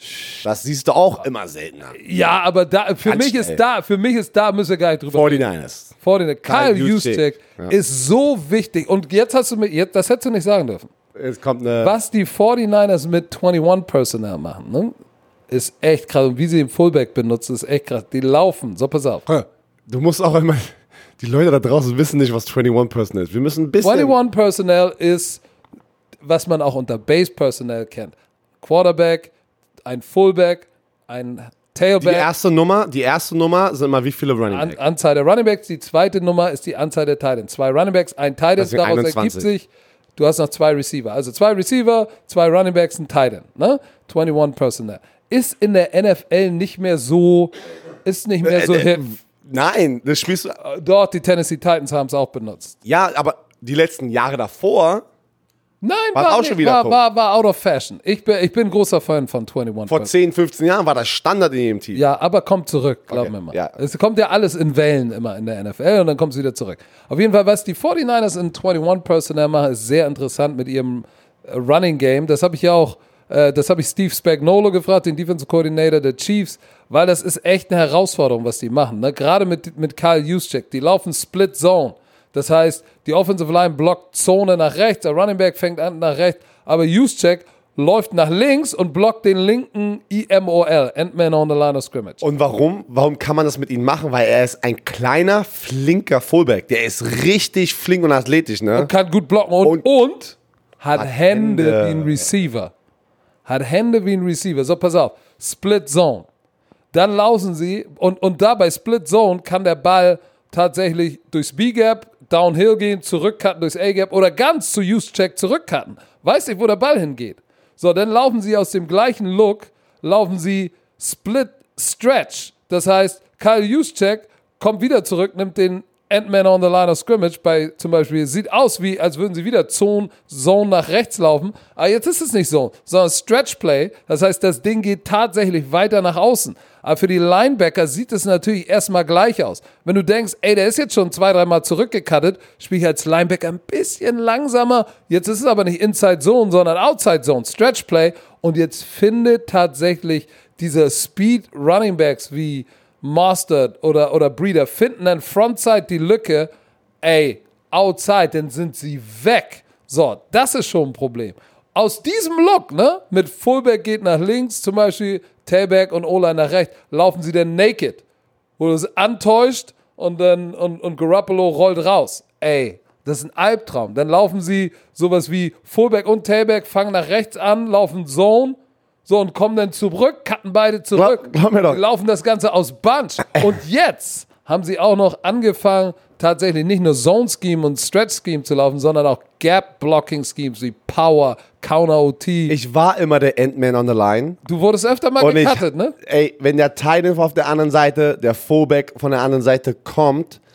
Das siehst du auch immer seltener. Ja, aber da, für Ganz mich schnell. ist da, für mich ist da, müssen wir gar nicht drüber forty-niners. forty-niners. Kyle Kyle Juszczyk Ja. ist so wichtig. Und jetzt hast du mir, jetzt, das hättest du nicht sagen dürfen. Es kommt eine. Was die forty-niners mit einundzwanzig Personnel machen, ne, ist echt krass. Und wie sie den Fullback benutzen, ist echt krass. Die laufen. So, pass auf. Du musst auch immer. Die Leute da draußen wissen nicht, was einundzwanzig Person ist. Wir müssen ein bisschen. einundzwanzig Personnel ist, was man auch unter Base Personnel kennt. Quarterback, ein Fullback, ein Die Tailback. erste Nummer, die erste Nummer sind mal wie viele Running An, Backs? Anzahl der Running Backs. Die zweite Nummer ist die Anzahl der Tight Ends. Zwei Running Backs, ein Tight End. Das sind Daraus einundzwanzig. ergibt sich, du hast noch zwei Receiver. Also zwei Receiver, zwei Running Backs, ein Tight End. Ne? einundzwanzig Personnel. Ist in der N F L nicht mehr so, ist nicht mehr so Äh, äh, hip. Nein, das spielst du. Dort, die Tennessee Titans haben es auch benutzt. Ja, aber die letzten Jahre davor, Nein, War war, auch nicht, schon wieder war, tot. war, war out of fashion. Ich bin, ich bin großer Fan von einundzwanzig vor Personnel. zehn, fünfzehn Jahren war das Standard in jedem Team. Ja, aber kommt zurück, glaub Okay, mir mal. ja. Es kommt ja alles in Wellen immer in der N F L und dann kommt es wieder zurück. Auf jeden Fall, was die forty-niners in einundzwanzig Personnel machen, ist sehr interessant mit ihrem äh, Running Game. Das habe ich ja auch, äh, das habe ich Steve Spagnuolo gefragt, den Defensive Coordinator der Chiefs, weil das ist echt eine Herausforderung, was die machen. Ne? Gerade mit, mit Kyle Juszczyk. Die laufen Split Zone. Das heißt, die Offensive Line blockt Zone nach rechts, der Running Back fängt an nach rechts, aber Juszczyk läuft nach links und blockt den linken E M O L, End-Man on the Line of Scrimmage. Und warum? Warum kann man das mit ihm machen? Weil er ist ein kleiner, flinker Fullback. Der ist richtig flink und athletisch, ne? Kann gut blocken und, und, Und- hat, hat Hände, Hände. wie ein Receiver. Hat Hände wie ein Receiver. So, pass auf. Split Zone. Dann laufen sie und, und da bei Split Zone kann der Ball tatsächlich durchs B-Gap, Downhill gehen, zurückcutten durchs A-Gap oder ganz zu Juszczyk zurückcutten. Weiß nicht, wo der Ball hingeht. So, dann laufen sie aus dem gleichen Look, laufen sie Split Stretch. Das heißt, Kyle Juszczyk kommt wieder zurück, nimmt den End-Man on the Line of Scrimmage bei zum Beispiel, sieht aus wie, als würden sie wieder Zone, Zone nach rechts laufen. Aber jetzt ist es nicht so, sondern Stretch Play. Das heißt, das Ding geht tatsächlich weiter nach außen. Aber für die Linebacker sieht es natürlich erstmal gleich aus. Wenn du denkst, ey, der ist jetzt schon zwei, dreimal zurückgecuttet, spiele ich als Linebacker ein bisschen langsamer. Jetzt ist es aber nicht Inside Zone, sondern Outside Zone, Stretch Play. Und jetzt findet tatsächlich diese Speed Running Backs wie Mostert oder, oder Breeder finden dann Frontside die Lücke, ey, Outside, dann sind sie weg. So, das ist schon ein Problem. Aus diesem Look, ne, mit Fullback geht nach links, zum Beispiel Tailback und O-Line nach rechts, laufen sie dann naked, wo du es antäuscht und dann und, und Garoppolo rollt raus. Ey, das ist ein Albtraum. Dann laufen sie sowas wie Fullback und Tailback, fangen nach rechts an, laufen Zone, so und kommen dann zurück, cutten beide zurück, Glaub- glaub mir doch. laufen das Ganze aus Bunch. Und jetzt haben sie auch noch angefangen, tatsächlich nicht nur Zone-Scheme und Stretch-Scheme zu laufen, sondern auch Gap-Blocking-Schemes wie Power, Counter-O T. Ich war immer der Endman on the Line. Du wurdest öfter mal Und ich, gecuttet, ne? ey, wenn der Tight End auf der anderen Seite, der Fullback von der anderen Seite kommt,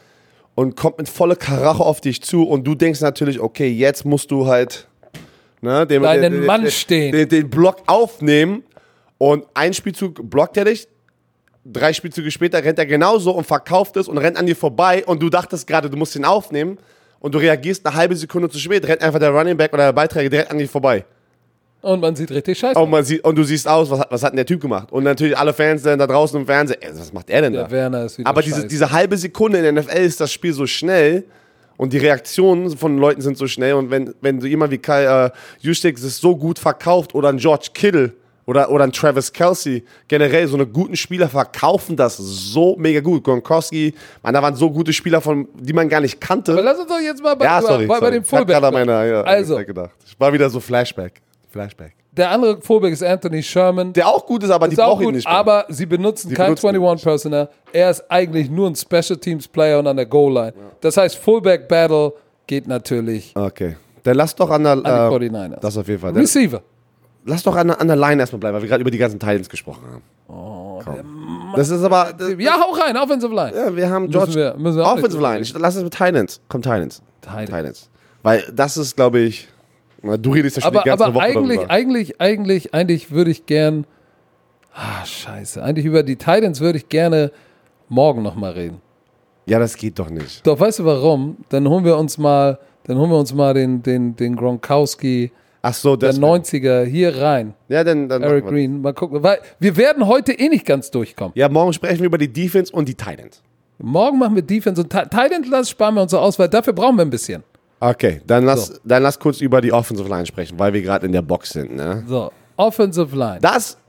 und kommt mit voller Karacho auf dich zu und du denkst natürlich, okay, jetzt musst du halt ne, den, Deinen den, den, Mann den, stehen. Den, den Block aufnehmen und ein Spielzug blockt er dich, drei Spielzüge später rennt er genauso und verkauft es und rennt an dir vorbei und du dachtest gerade, du musst ihn aufnehmen und du reagierst eine halbe Sekunde zu spät, rennt einfach der Running Back oder der Beiträger direkt an dir vorbei. Und man sieht richtig scheiße. Und, man sieht, und du siehst aus, was hat, was hat denn der Typ gemacht? Und natürlich alle Fans dann da draußen im Fernsehen, ey, was macht er denn Der da? Werner ist wieder Aber scheiße. diese, diese halbe Sekunde in der N F L ist das Spiel so schnell und die Reaktionen von Leuten sind so schnell und wenn, wenn so jemand wie Kyle äh, Juszczyk es so gut verkauft oder ein George Kittle oder, oder ein Travis Kelce, generell so eine guten Spieler verkaufen das so mega gut. Gronkowski, man, da waren so gute Spieler, von, die man gar nicht kannte. Aber lass uns doch jetzt mal bei, ja, sorry, bei, bei sorry. dem Ich hab Fullback. gerade an meine, ja, Also. gedacht. Ich war wieder so Flashback. Flashback. Der andere Fullback ist Anthony Sherman. Der auch gut ist, aber die ist auch brauchen ihn gut, nicht mehr. aber sie benutzen Die keinen benutzen ihn einundzwanzig Personer. Er ist eigentlich nur ein Special Teams Player und an der Goal Line. Das heißt, Fullback Battle geht natürlich Okay. Dann lass doch an der an die äh, forty-niners. das auf jeden Fall. Dann, Receiver. lass doch an, der- an der Line erstmal bleiben, weil wir gerade über die ganzen Titans gesprochen haben. Oh, das ist aber. Das, Ja, hau rein, Offensive Line. ja, wir haben George. wir- müssen wir auch Offensive nicht Line. Ich, lass es mit Titans. Komm, Titans. Titans. Titans. Weil das ist, glaube ich. na, Du redest ja schon Aber, die ganze aber Woche eigentlich, darüber. eigentlich, eigentlich, eigentlich würde ich gern. Ah, scheiße. Eigentlich über die Titans würde ich gerne morgen nochmal reden. Ja, das geht doch nicht. Doch, weißt du warum? Dann holen wir uns mal, dann holen wir uns mal den, den, den Gronkowski Ach so, der das. neunziger hier rein. Ja, dann. dann Eric machen wir- Green. Mal gucken. Weil wir werden heute eh nicht ganz durchkommen. Ja, morgen sprechen wir über die Defense und die Titans. Morgen machen wir Defense und Ti- Tight End sparen wir uns so aus, weil dafür brauchen wir ein bisschen. Okay, dann lass, So. dann lass kurz über die Offensive Line sprechen, weil wir gerade in der Box sind. Ne? So, Offensive Line. Das.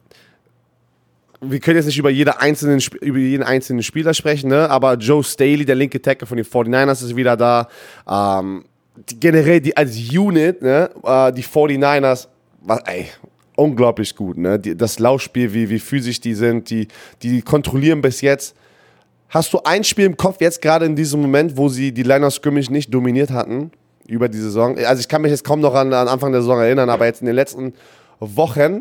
Wir können jetzt nicht über, jede einzelnen, Sp- über jeden einzelnen Spieler sprechen, ne? Aber Joe Staley, der linke Tackle von den forty-niners, ist wieder da. Ähm, die, generell die, als Unit, ne? Äh, die forty-niners, was, ey, unglaublich gut. Ne? Die, das Laufspiel, wie, wie physisch die sind, die, die kontrollieren bis jetzt. Hast du ein Spiel im Kopf jetzt gerade in diesem Moment, wo sie die Line of Scrimmage nicht dominiert hatten über die Saison? Also ich kann mich jetzt kaum noch an, an Anfang der Saison erinnern, aber jetzt in den letzten Wochen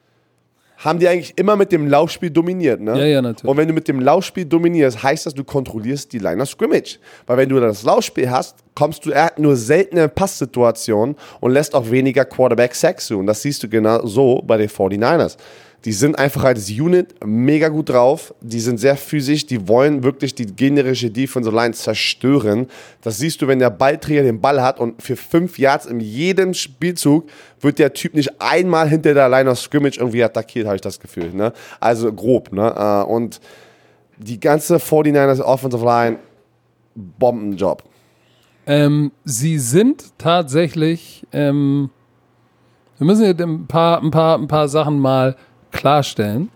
haben die eigentlich immer mit dem Laufspiel dominiert. Ne? Ja, ja, natürlich. Und wenn du mit dem Laufspiel dominierst, heißt das, du kontrollierst die Line of Scrimmage. Weil wenn du das Laufspiel hast, kommst du er hat nur seltene Passsituationen und lässt auch weniger Quarterback-Sacks zu. Und das siehst du genau so bei den forty-niners. Die sind einfach als Unit mega gut drauf. Die sind sehr physisch. Die wollen wirklich die generische Defensive Line zerstören. Das siehst du, wenn der Ballträger den Ball hat und für fünf Yards in jedem Spielzug wird der Typ nicht einmal hinter der Line of Scrimmage irgendwie attackiert, habe ich das Gefühl. Ne? Also grob. Ne? Und die ganze forty-niners Offensive Line, Bombenjob. Ähm, sie sind tatsächlich, ähm, wir müssen hier ein paar, ein paar, ein paar Sachen mal klarstellen.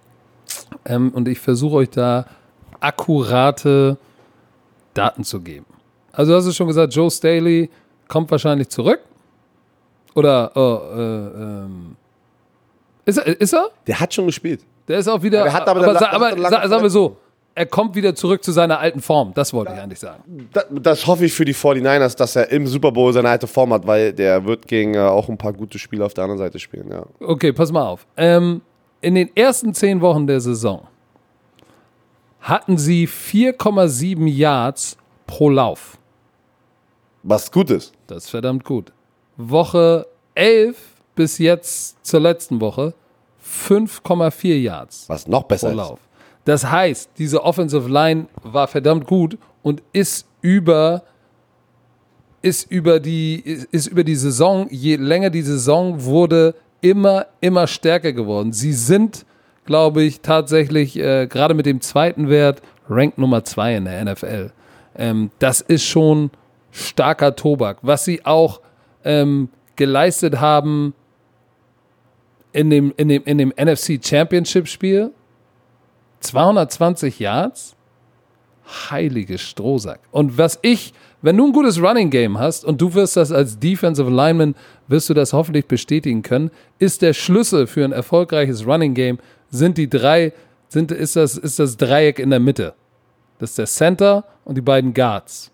Ähm, und ich versuche euch da akkurate Daten zu geben. Also du hast es schon gesagt, Joe Staley kommt wahrscheinlich zurück. Oder, oh, äh, ähm, ist er? Ist er? Der hat schon gespielt. Der ist auch wieder, Aber er hat aber aber, dann- sa- nach aber einer langen sa- sagen wir so, er kommt wieder zurück zu seiner alten Form. Das wollte ich eigentlich sagen. Das, das hoffe ich für die forty-niners, dass er im Super Bowl seine alte Form hat, weil der wird gegen äh, auch ein paar gute Spieler auf der anderen Seite spielen. Ja. Okay, pass mal auf. Ähm, in den ersten zehn Wochen der Saison hatten sie vier Komma sieben Yards pro Lauf. Was gut ist. Das ist verdammt gut. Woche elf bis jetzt zur letzten Woche fünf Komma vier Yards Was noch besser pro ist. Lauf. Das heißt, diese Offensive Line war verdammt gut und ist über ist über die ist, ist über die Saison, je länger die Saison wurde, immer immer stärker geworden. Sie sind, glaube ich, tatsächlich äh, gerade mit dem zweiten Wert Rank Nummer zwei in der N F L. Ähm, das ist schon starker Tobak. Was sie auch ähm, geleistet haben in dem, in dem, in dem N F C Championship Spiel, zweihundertzwanzig Yards, heilige Strohsack. Und was ich, wenn du ein gutes Running Game hast und du wirst das als Defensive Lineman, wirst du das hoffentlich bestätigen können, ist der Schlüssel für ein erfolgreiches Running Game, sind die drei, sind, ist, das, ist das Dreieck in der Mitte. Das ist der Center und die beiden Guards.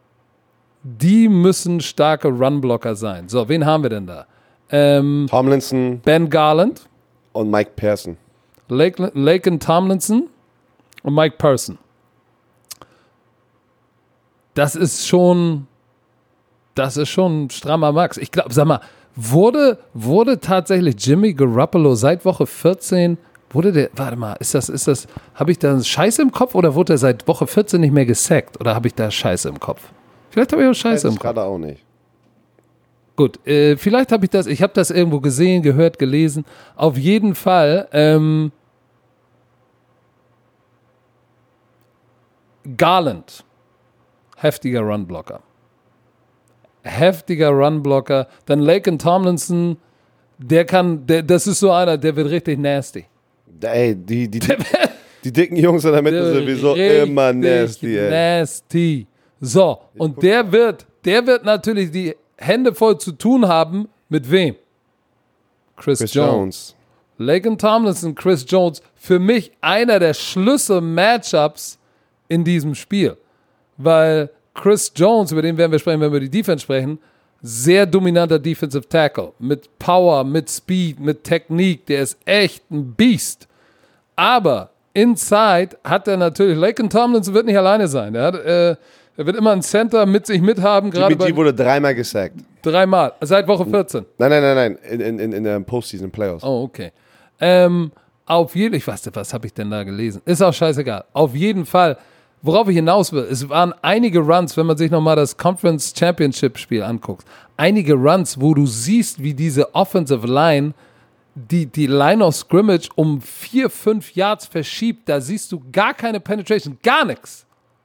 Die müssen starke Runblocker sein. So, wen haben wir denn da? Ähm, Tomlinson Ben Garland, und Mike Pearson. Lake, Laken Tomlinson und Mike Person. das ist schon, das ist schon strammer Max. Ich glaube, sag mal, wurde, wurde tatsächlich Jimmy Garoppolo seit Woche vierzehn, wurde der, warte mal, ist das, ist das, habe ich da Scheiße im Kopf oder wurde er seit Woche vierzehn nicht mehr gesackt? Oder habe ich da Scheiße im Kopf? Vielleicht habe ich auch Scheiße im Kopf. gerade auch nicht. Gut, äh, vielleicht habe ich das, ich habe das irgendwo gesehen, gehört, gelesen. Auf jeden Fall, ähm, Garland, heftiger Runblocker. Heftiger Runblocker. Dann Laken Tomlinson, der kann, der, das ist so einer, der wird richtig nasty. Ey, die, die, die, die dicken Jungs in der Mitte sind sowieso immer nasty, ey. Nasty. So, und der wird, der wird natürlich die Hände voll zu tun haben, mit wem? Chris, Chris Jones. Jones. Laken Tomlinson, Chris Jones, für mich einer der Schlüssel-Matchups in diesem Spiel. Weil Chris Jones, über den werden wir sprechen, wenn wir über die Defense sprechen, sehr dominanter Defensive Tackle. Mit Power, mit Speed, mit Technik. Der ist echt ein Biest. Aber inside hat er natürlich, Laken Tomlinson wird nicht alleine sein. Er, hat, äh, er wird immer einen Center mit sich mithaben. Jimmy G wurde dreimal gesackt. Dreimal, seit Woche vierzehn. Nein, nein, nein, nein, in, in, in der Postseason Playoffs. Oh, okay. Ähm, auf jeden Fall, ich weiß nicht, was habe ich denn da gelesen? Ist auch scheißegal. Auf jeden Fall, worauf ich hinaus will, es waren einige Runs, wenn man sich nochmal das Conference Championship Spiel anguckt, einige Runs, wo du siehst, wie diese Offensive Line die, die Line of Scrimmage um vier, fünf Yards verschiebt, da siehst du gar keine Penetration, gar nichts.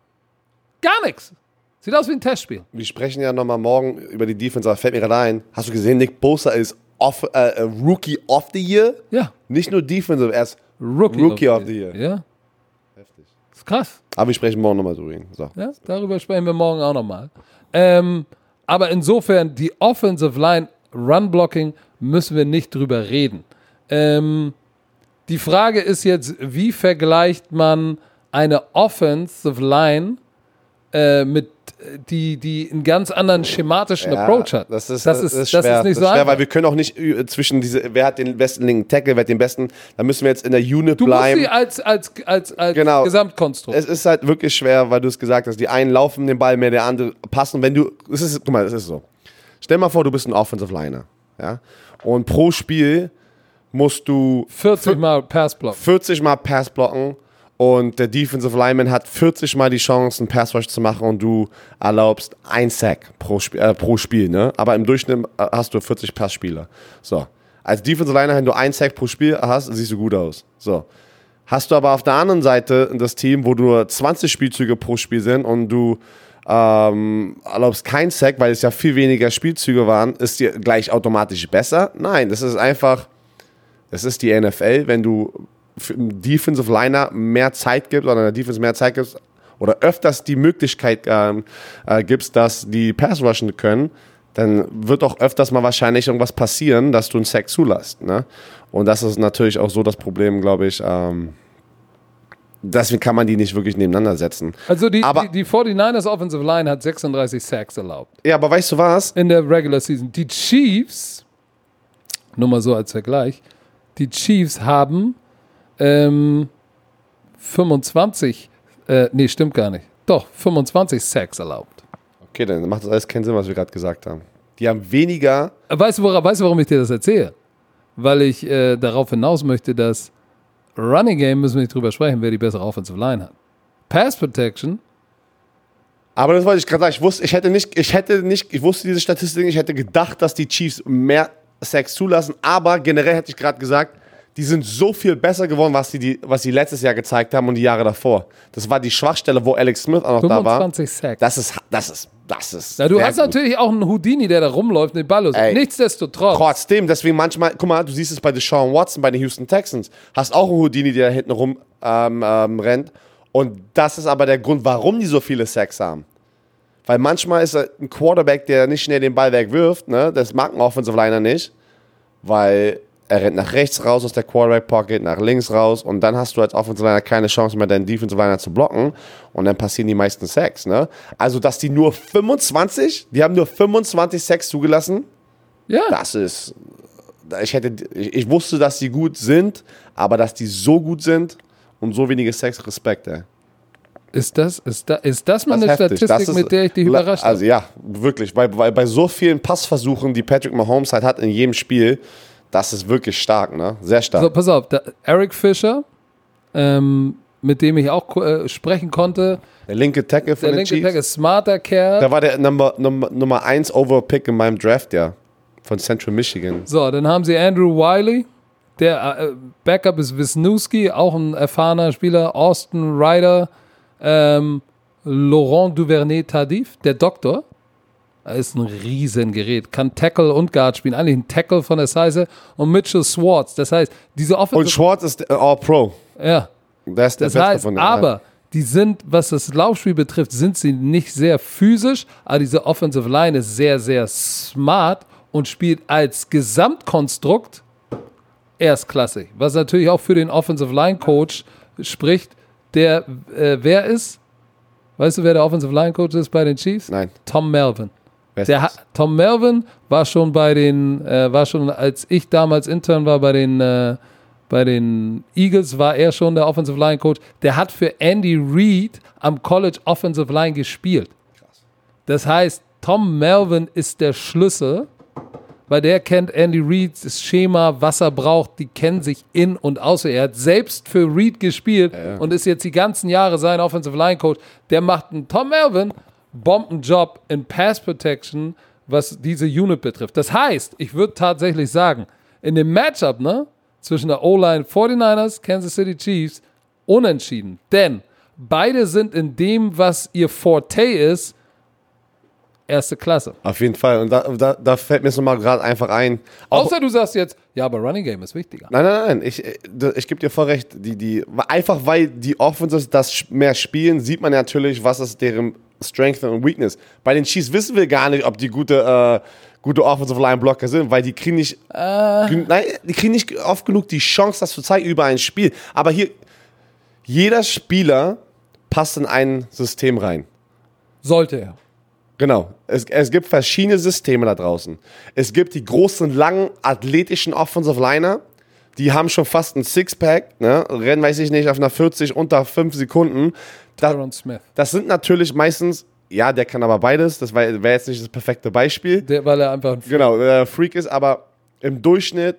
Gar nichts. Sieht aus wie ein Testspiel. Wir sprechen ja nochmal morgen über die Defense, aber fällt mir gerade ein, hast du gesehen, Nick Bosa ist off, äh, Rookie of the Year? Ja. Nicht nur Defensive, er ist Rookie, Rookie of, of the Year. Ja. Heftig. Ist krass. Aber wir sprechen morgen nochmal drüber. So. Ja, darüber sprechen wir morgen auch nochmal. Ähm, aber insofern, die Offensive Line Run-Blocking müssen wir nicht drüber reden. Ähm, die Frage ist jetzt, wie vergleicht man eine Offensive Line äh, mit die, die einen ganz anderen schematischen Ja, Approach hat. Das ist, das das ist, ist schwer, das ist nicht das so ist schwer, einfach. weil wir können auch nicht äh, zwischen diese, wer hat den besten linken Tackle, wer hat den besten, da müssen wir jetzt in der Unit Du musst bleiben. sie als, als, als, als Genau. Gesamtkonstrukt. Es ist halt wirklich schwer, weil du es gesagt hast, die einen laufen den Ball mehr, der andere passen. Wenn du, es ist, guck mal, es ist so. Stell mal vor, du bist ein Offensive Liner, ja, und pro Spiel musst du vierzig Mal Passblock. vierzig Mal Pass blocken und der Defensive Lineman hat vierzig Mal die Chance, einen Pass Rush zu machen und du erlaubst ein Sack pro Spiel, äh, pro Spiel, ne? Aber im Durchschnitt hast du vierzig Passspieler. So. Als Defensive Liner, wenn du ein Sack pro Spiel hast, siehst du gut aus. So. Hast du aber auf der anderen Seite das Team, wo nur zwanzig Spielzüge pro Spiel sind und du ähm, erlaubst kein Sack, weil es ja viel weniger Spielzüge waren, ist dir gleich automatisch besser? Nein, das ist einfach, das ist die N F L, wenn du einem Defensive Liner mehr Zeit gibst oder einer Defense mehr Zeit gibst oder öfters die Möglichkeit ähm, äh, gibst, dass die Pass rushen können, dann wird auch öfters mal wahrscheinlich irgendwas passieren, dass du einen Sack zulässt. Ne? Und das ist natürlich auch so das Problem, glaube ich. Ähm, deswegen kann man die nicht wirklich nebeneinander setzen. Also die, aber, die, die forty-niners Offensive Line hat sechsunddreißig Sacks erlaubt. Ja, aber weißt du was? In der Regular Season. Die Chiefs, nur mal so als Vergleich, die Chiefs haben ähm, fünfundzwanzig, äh, nee, stimmt gar nicht. Doch, fünfundzwanzig Sacks erlaubt. Okay, dann macht das alles keinen Sinn, was wir gerade gesagt haben. Die haben weniger. Weißt du, wora, weißt du, warum ich dir das erzähle? Weil ich äh, darauf hinaus möchte, dass Running Game, müssen wir nicht drüber sprechen, wer die bessere Offensive Line hat. Pass Protection. Aber das wollte ich gerade sagen. Ich wusste, ich hätte nicht, ich hätte nicht, ich wusste diese Statistik, ich hätte gedacht, dass die Chiefs mehr Sacks zulassen, aber generell hätte ich gerade gesagt, die sind so viel besser geworden, was sie, die, was sie letztes Jahr gezeigt haben und die Jahre davor. Das war die Schwachstelle, wo Alex Smith auch noch da war. fünfundzwanzig Sacks. Das ist, das ist, das ist. Ja, du sehr hast gut. natürlich auch einen Houdini, der da rumläuft und den Ball los. Ey. Nichtsdestotrotz. Trotzdem, deswegen manchmal, guck mal, du siehst es bei Deshaun Watson, bei den Houston Texans, hast auch einen Houdini, der da hinten rum ähm, ähm, rennt. Und das ist aber der Grund, warum die so viele Sacks haben. Weil manchmal ist ein Quarterback, der nicht schnell den Ball wegwirft, ne? Das mag ein Offensive Liner nicht, weil er rennt nach rechts raus aus der Quarterback-Pocket, nach links raus und dann hast du als Offensive Liner keine Chance mehr, deinen Defensive Liner zu blocken und dann passieren die meisten Sacks, ne? Also, dass die nur fünfundzwanzig, die haben nur fünfundzwanzig Sacks zugelassen, Ja. das ist, ich hätte, ich, ich wusste, dass die gut sind, aber dass die so gut sind und so wenige Sacks, Respekt, ey. Ist das, ist da, ist das mal Das eine ist heftig. Statistik, Das ist- mit der ich dich überrascht habe? Also ja, wirklich. Weil, weil bei so vielen Passversuchen, die Patrick Mahomes halt hat in jedem Spiel, das ist wirklich stark, ne? Sehr stark. So, pass auf, da, Eric Fisher, ähm, mit dem ich auch äh, sprechen konnte, der linke Tackle von der den linke Chiefs. Tag ist smarter Kerl. Da war der Nummer, Nummer, Nummer eins Overpick in meinem Draft, ja. Von Central Michigan. So, dann haben sie Andrew Wiley, der äh, Backup ist Wisniewski, auch ein erfahrener Spieler, Austin Ryder, ähm, Laurent Duvernay-Tardif, der Doktor, er ist ein Riesengerät, kann Tackle und Guard spielen, eigentlich ein Tackle von der Size, und Mitchell Swartz, das heißt, diese Und Offensive, Schwartz ist All-Pro. ja, Der ist der das Beste heißt, von denen. aber die sind, was das Laufspiel betrifft, sind sie nicht sehr physisch, aber diese Offensive Line ist sehr, sehr smart und spielt als Gesamtkonstrukt erstklassig. Was natürlich auch für den Offensive Line Coach spricht, der, äh, wer ist? Weißt du, wer der Offensive Line Coach ist bei den Chiefs? Nein. Tom Melvin. Wer ist Der das? hat, Tom Melvin war schon bei den, äh, war schon, als ich damals Intern war bei den, äh, bei den Eagles, war er schon der Offensive Line Coach. Der hat für Andy Reid am College Offensive Line gespielt. Das heißt, Tom Melvin ist der Schlüssel, weil der kennt Andy Reids Schema, was er braucht, die kennen sich in- und auswendig. Er hat selbst für Reid gespielt Ja. und ist jetzt die ganzen Jahre sein Offensive Line Coach. Der macht einen Tom Melvin Bombenjob in Pass Protection, was diese Unit betrifft. Das heißt, ich würde tatsächlich sagen, in dem Matchup, ne, zwischen der O-Line forty-niners, Kansas City Chiefs, unentschieden. Denn beide sind in dem, was ihr Forte ist, erste Klasse. Auf jeden Fall. Und da, da, da fällt mir jetzt nochmal gerade einfach ein. Auch, Außer du sagst jetzt, ja, aber Running Game ist wichtiger. Nein, nein, nein. Ich, ich, ich gebe dir voll recht. Die, die, einfach weil die Offenses das mehr spielen, sieht man natürlich, was ist deren Strength und Weakness. Bei den Chiefs wissen wir gar nicht, ob die gute, äh, gute Offensive Line Blocker sind, weil die kriegen nicht, gen- nein, die kriegen nicht oft genug die Chance, das zu zeigen über ein Spiel. Aber hier, jeder Spieler passt in ein System rein. Sollte er. Genau. Es, es gibt verschiedene Systeme da draußen. Es gibt die großen, langen, athletischen Offensive Liner, die haben schon fast ein Sixpack, ne? Rennen, weiß ich nicht, auf einer vierzig unter fünf Sekunden. Da, Tyron Smith. das sind natürlich meistens, ja, der kann aber beides, das wäre wär jetzt nicht das perfekte Beispiel. Der, weil er einfach ein Genau, der Freak ist, aber im Durchschnitt,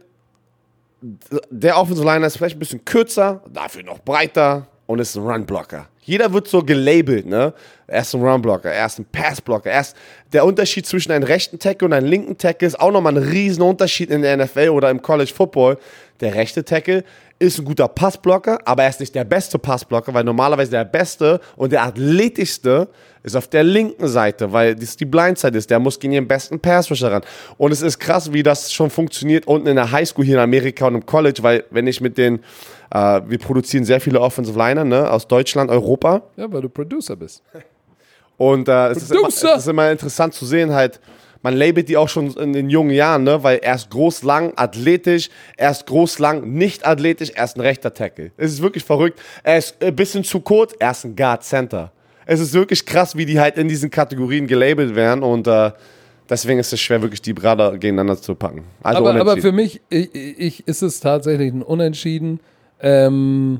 der Offensive Liner ist vielleicht ein bisschen kürzer, dafür noch breiter und ist ein Runblocker. Jeder wird so gelabelt, ne? Er ist ein Runblocker, er ist ein Passblocker. Er ist, der Unterschied zwischen einem rechten Tackle und einem linken Tackle ist auch nochmal ein riesen Unterschied in der N F L oder im College Football. Der rechte Tackle ist ein guter Passblocker, aber er ist nicht der beste Passblocker, weil normalerweise der beste und der athletischste ist auf der linken Seite, weil das die Blindside ist. Der muss gegen den besten Passrusher ran. Und es ist krass, wie das schon funktioniert unten in der Highschool hier in Amerika und im College, weil wenn ich mit den, äh, wir produzieren sehr viele Offensive Liner, ne, aus Deutschland, Europa. Ja, weil du Producer bist. Und äh, es, ist immer, es Producer. ist immer interessant zu sehen, halt, man labelt die auch schon in den jungen Jahren, ne? Weil er ist groß, lang, athletisch, er ist groß, lang, nicht athletisch, er ist ein rechter Tackle. Es ist wirklich verrückt. Er ist ein bisschen zu kurz, er ist ein Guard Center. Es ist wirklich krass, wie die halt in diesen Kategorien gelabelt werden und äh, deswegen ist es schwer, wirklich die gerade gegeneinander zu packen. Also aber, aber unentschieden. für mich ich, ich, ist es tatsächlich ein Unentschieden. Ähm,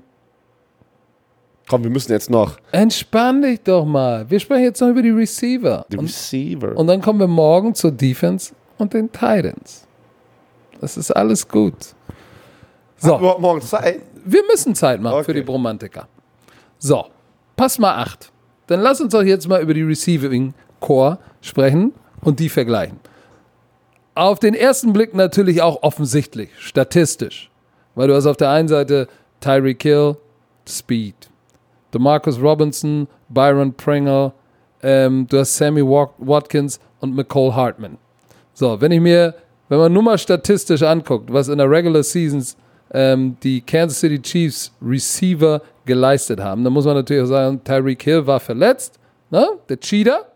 Komm, wir müssen jetzt noch. entspann dich doch mal. Wir sprechen jetzt noch über die Receiver. Die Und, Receiver. und dann kommen wir morgen zur Defense und den Titans. Das ist alles gut. So. Überhaupt morgen Zeit? Wir müssen Zeit machen für Okay. die Bromantiker. So, pass mal acht. Dann lass uns doch jetzt mal über die Receiving Core sprechen und die vergleichen. Auf den ersten Blick natürlich auch offensichtlich, statistisch. Weil du hast auf der einen Seite Tyreek Hill, Speed. DeMarcus Robinson, Byron Pringle, ähm, du hast Sammy Watkins und McCole Hartman. So, wenn ich mir, wenn man nur mal statistisch anguckt, was in der Regular Seasons ähm, die Kansas City Chiefs Receiver geleistet haben, dann muss man natürlich auch sagen, Tyreek Hill war verletzt, ne? Der Cheater.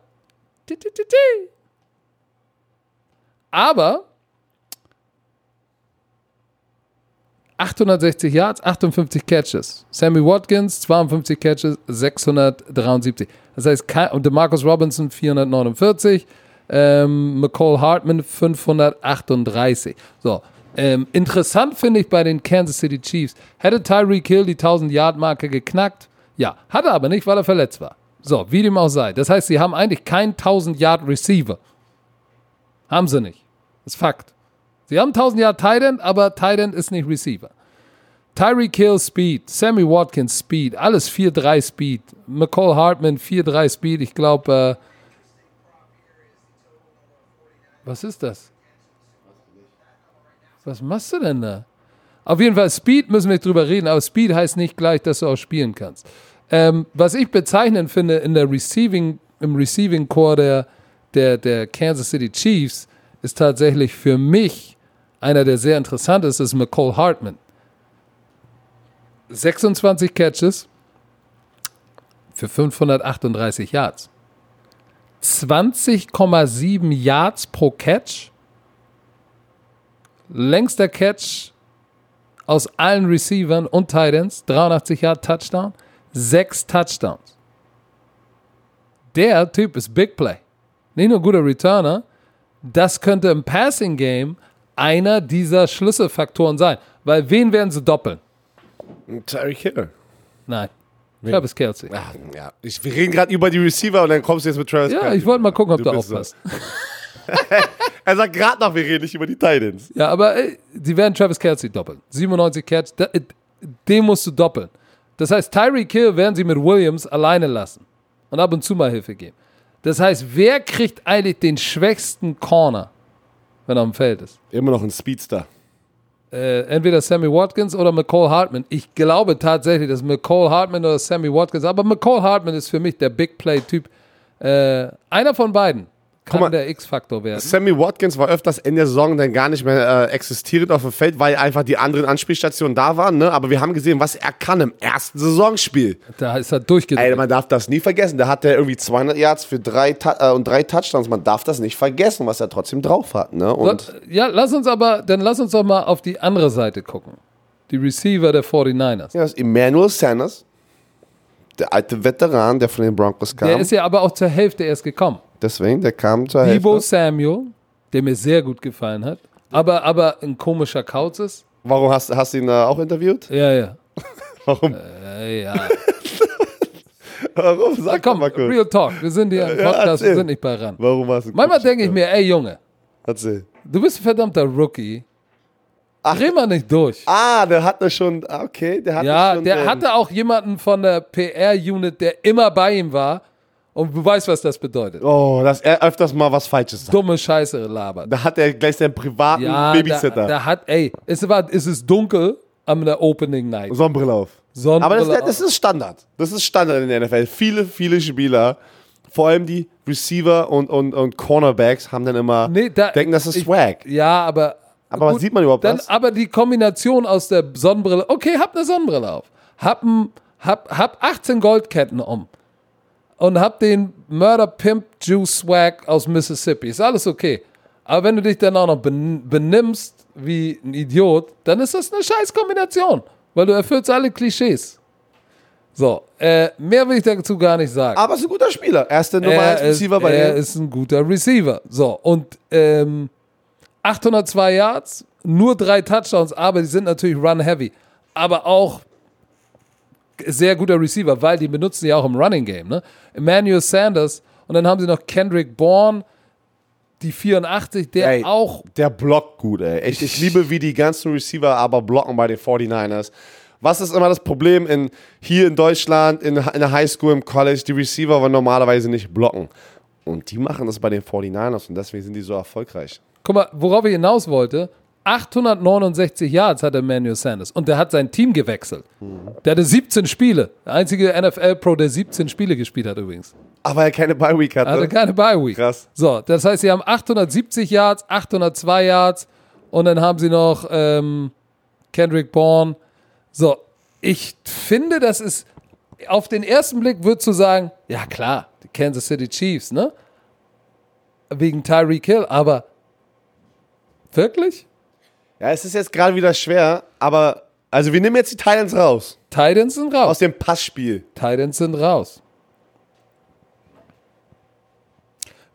Aber achthundertsechzig Yards, achtundfünfzig Catches. Sammy Watkins, zweiundfünfzig Catches, sechshundertdreiundsiebzig. Das heißt, kein, und DeMarcus Robinson vierhundertneunundvierzig, ähm, McCole Hartman fünfhundertachtunddreißig. So, ähm, interessant finde ich bei den Kansas City Chiefs, hätte Tyreek Hill die tausend-Yard-Marke geknackt, Ja, hat er aber nicht, weil er verletzt war. So, wie dem auch sei. Das heißt, sie haben eigentlich keinen tausend-Yard-Receiver. Haben sie nicht. Das ist Fakt. Sie haben tausend-Yard-Tight End, aber Tight End ist nicht Receiver. Tyreek Hill Speed, Sammy Watkins Speed, alles vier drei Speed. McCall Hartman vier drei Speed, ich glaube, äh, was ist das? Was machst du denn da? Auf jeden Fall, Speed müssen wir nicht drüber reden, aber Speed heißt nicht gleich, dass du auch spielen kannst. Ähm, was ich bezeichnend finde in der Receiving, im Receiving Core der, der, der Kansas City Chiefs, ist tatsächlich für mich einer, der sehr interessant ist, ist McCall Hartman. sechsundzwanzig Catches für fünfhundertachtunddreißig Yards. zwanzig Komma sieben Yards pro Catch. Längster Catch aus allen Receivern und Tight Ends. dreiundachtzig Yard Touchdown. Sechs Touchdowns. Der Typ ist Big Play. Nicht nur guter Returner. Das könnte im Passing Game einer dieser Schlüsselfaktoren sein. Weil wen werden sie doppeln? Tyreek Hill. Nein. Travis Kelce. Ach, ja. Ich, wir reden gerade über die Receiver und dann kommst du jetzt mit Travis Ja, Kelce. ich wollte mal gucken, ob du, Du bist aufpasst. Er sagt gerade noch, wir reden nicht über die Titans. Ja, aber ey, die werden Travis Kelce doppeln. siebenundneunzig Catch, da, den musst du doppeln. Das heißt, Tyreek Hill werden sie mit Williams alleine lassen und ab und zu mal Hilfe geben. Das heißt, wer kriegt eigentlich den schwächsten Corner, wenn er am Feld ist? Immer noch ein Speedster. Äh, entweder Sammy Watkins oder McCall Hartman. Ich glaube tatsächlich, dass McCall Hartman oder Sammy Watkins, aber McCall Hartman ist für mich der Big Play-Typ. Äh, einer von beiden kann mal, der X-Faktor werden. Sammy Watkins war öfters in der Saison dann gar nicht mehr äh, existierend auf dem Feld, weil einfach die anderen Anspielstationen da waren. Ne? Aber wir haben gesehen, was er kann im ersten Saisonspiel. Da ist er durchgedreht. Ey, man darf das nie vergessen. Da hat er irgendwie zweihundert Yards für drei äh, und drei Touchdowns. Man darf das nicht vergessen, was er trotzdem drauf hat. Ne? Und So, ja, lass uns aber, dann lass uns doch mal auf die andere Seite gucken. Die Receiver der forty-niners. ja, das ist Emmanuel Sanders, der alte Veteran, der von den Broncos kam. Der ist ja aber auch zur Hälfte erst gekommen. Deswegen, der kam zur Debo Hälfte. Samuel, der mir sehr gut gefallen hat, aber, aber ein komischer Kauz ist. Warum hast, hast du ihn äh, auch interviewt? Ja, ja. Warum? Äh, ja. Warum? Sag Komm, mal kurz. Real Talk. Wir sind hier im Ja, Podcast, wir erzähl. sind nicht bei ran. Warum hast du Manchmal denke ich mir, ey Junge, Erzähl. du bist ein verdammter Rookie. Dreh mal nicht durch. Ah, der hatte schon, ah, okay, der hatte Ja, schon. der ähm, hatte auch jemanden von der P R-Unit, der immer bei ihm war. Und du weißt, was das bedeutet. Oh, dass er öfters mal was Falsches sagt. Dumme Scheiße labert. Da hat er gleich seinen privaten Ja, Babysitter. Da, da hat, ey, es, war, es ist dunkel am der Opening Night. Sonnenbrille auf. Sonnenbrille Aber das, auf. das ist Standard. Das ist Standard in der N F L. Viele, viele Spieler, vor allem die Receiver und, und, und Cornerbacks, haben dann immer, Nee, da- denken, das ist ich- Swag. Ja, aber. Aber was sieht man überhaupt dann, was? Aber die Kombination aus der Sonnenbrille. Okay, hab eine Sonnenbrille auf. Hab, ein, hab, hab achtzehn Goldketten um. Und hab den Murder Pimp Juice Swag aus Mississippi. Ist alles okay. Aber wenn du dich dann auch noch ben, benimmst wie ein Idiot, dann ist das eine scheiß Kombination. Weil du erfüllst alle Klischees. So, äh, mehr will ich dazu gar nicht sagen. Aber es ist ein guter Spieler. Er ist der Nummer eins Er ist, Receiver bei er denen. ist ein guter Receiver. So, und ähm, achthundertzwei Yards, nur drei Touchdowns, aber die sind natürlich run-heavy. Aber auch sehr guter Receiver, weil die benutzen ja auch im Running-Game. Ne? Emmanuel Sanders und dann haben sie noch Kendrick Bourne, die vierundachtzig, der Ey, auch... Der blockt gut, ey. Ich, ich liebe, wie die ganzen Receiver aber blocken bei den forty-niners. Was ist immer das Problem in, hier in Deutschland, in, in der Highschool, im College? Die Receiver wollen normalerweise nicht blocken. Und die machen das bei den forty-niners und deswegen sind die so erfolgreich. Guck mal, worauf ich hinaus wollte, achthundertneunundsechzig Yards hat Emmanuel Sanders und der hat sein Team gewechselt. Der hatte siebzehn Spiele. Der einzige N F L-Pro, der siebzehn Spiele gespielt hat übrigens. Aber er keine Bye-Week hatte. Er hatte keine Bye-Week. Krass. So, das heißt, sie haben achthundertsiebzig Yards, achthundertzwei Yards und dann haben sie noch ähm, Kendrick Bourne. So, ich finde, das ist, auf den ersten Blick würdest du sagen, ja klar, die Kansas City Chiefs, ne? Wegen Tyreek Hill, aber wirklich? Ja, es ist jetzt gerade wieder schwer, aber also wir nehmen jetzt die Titans raus. Titans sind Aus raus. dem Passspiel. Titans sind raus.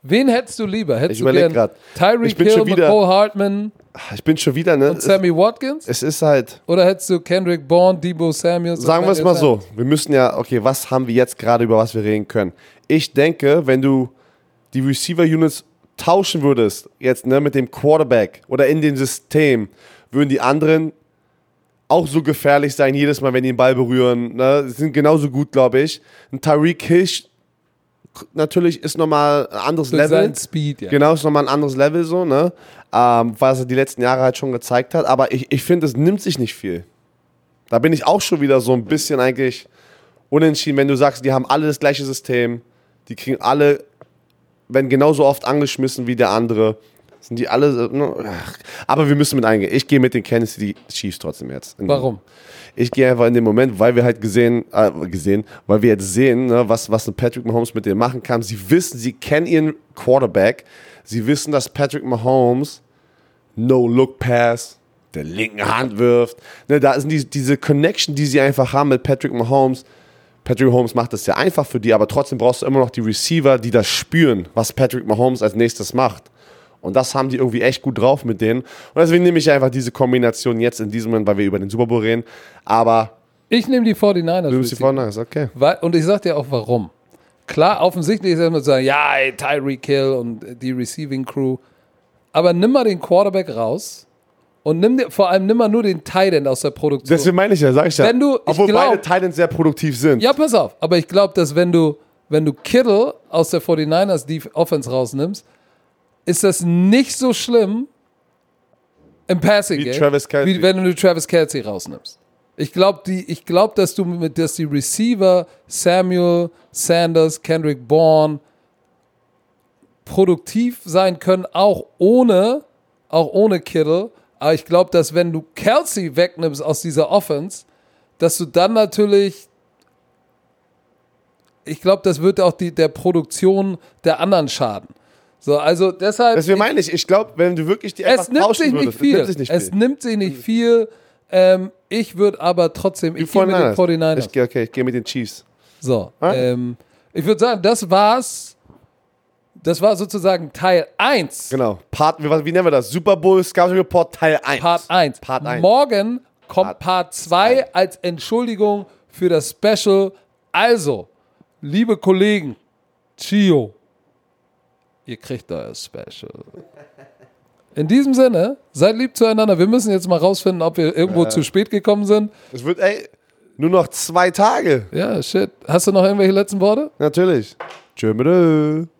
Wen hättest du lieber? Hättest Ich du überleg gern grad. Tyreek Ich bin Hill, schon wieder- McCall Hartman Ich bin schon wieder, ne? und Sammy Watkins? Es ist halt, Oder hättest du Kendrick Bourne, Debo Samuels? und sagen wir es Daniel mal so, wir müssen ja, okay, was haben wir jetzt gerade, über was wir reden können? Ich denke, wenn du die Receiver-Units tauschen würdest, jetzt ne, mit dem Quarterback oder in dem System, würden die anderen auch so gefährlich sein, jedes Mal, wenn die den Ball berühren. Ne? Sie sind genauso gut, glaube ich. Ein Tyreek Hill natürlich ist nochmal ein anderes Durch Level. seinen Speed, ja. Genau, ist nochmal ein anderes Level so, ne? Ähm, was er die letzten Jahre halt schon gezeigt hat. Aber ich, ich finde, es nimmt sich nicht viel. Da bin ich auch schon wieder so ein bisschen eigentlich unentschieden, wenn du sagst, die haben alle das gleiche System, die kriegen alle, werden genauso oft angeschmissen wie der andere. Sind die alle, ne? Ach, aber wir müssen mit eingehen. Ich gehe mit den Kansas City Chiefs trotzdem jetzt. Warum? Ich gehe einfach in den Moment, weil wir halt gesehen, äh, gesehen, weil wir jetzt sehen, ne, was, was ein Patrick Mahomes mit denen machen kann. Sie wissen, sie kennen ihren Quarterback. Sie wissen, dass Patrick Mahomes No-Look-Pass der linken Hand wirft. Ne, da ist die, diese Connection, die sie einfach haben mit Patrick Mahomes. Patrick Mahomes macht das ja einfach für die, aber trotzdem brauchst du immer noch die Receiver, die das spüren, was Patrick Mahomes als nächstes macht. Und das haben die irgendwie echt gut drauf mit denen. Und deswegen nehme ich einfach diese Kombination jetzt in diesem Moment, weil wir über den Super Bowl reden. Aber Ich nehme die forty-niners. du nimmst die vorne, ist okay. Weil, und ich sag dir auch warum. Klar, offensichtlich ist erstmal zu sagen, ja, ey, Tyreek Hill und die Receiving Crew. Aber nimm mal den Quarterback raus und nimm dir, vor allem nimm mal nur den Tight End aus der Produktion. Deswegen meine ich ja, sag ich ja. Wenn du- ich Obwohl glaub- beide Titans sehr produktiv sind. Ja, pass auf. Aber ich glaube, dass wenn du, wenn du Kittle aus der forty-niners die Offense rausnimmst, ist das nicht so schlimm im Passing Wie Game, Travis Kelce. wie wenn du Travis Kelce rausnimmst. Ich glaube, ich glaub, dass du mit, dass die Receiver Samuel, Sanders, Kendrick Bourne produktiv sein können, auch ohne, auch ohne Kittle. Aber ich glaube, dass wenn du Kelce wegnimmst aus dieser Offense, dass du dann natürlich, ich glaube, das wird auch die, der Produktion der anderen schaden. So, also deshalb. Deswegen meine ich, ich glaube, wenn du wirklich die einfach Es nimmt sich tauschen nicht würdest, viel. es nimmt sich nicht Es viel. nimmt sich nicht viel. Ähm, ich würde aber trotzdem, ich gehe mit den forty-niners. Ich gehe, okay, ich gehe mit den Chiefs. So, Ah. ähm, ich würde sagen, das war's. Das war sozusagen Teil eins. Genau. Part, wie, wie nennen wir das? Super Bowl Scouting Report Teil eins. Part eins. Part eins. Morgen kommt Part Part zwei als Entschuldigung für das Special. Also, liebe Kollegen, Chio, ihr kriegt euer Special. In diesem Sinne, seid lieb zueinander. Wir müssen jetzt mal rausfinden, ob wir irgendwo zu spät gekommen sind. Es wird, ey, nur noch zwei Tage. Ja, shit. Hast du noch irgendwelche letzten Worte? Natürlich. Tschö mit Ö.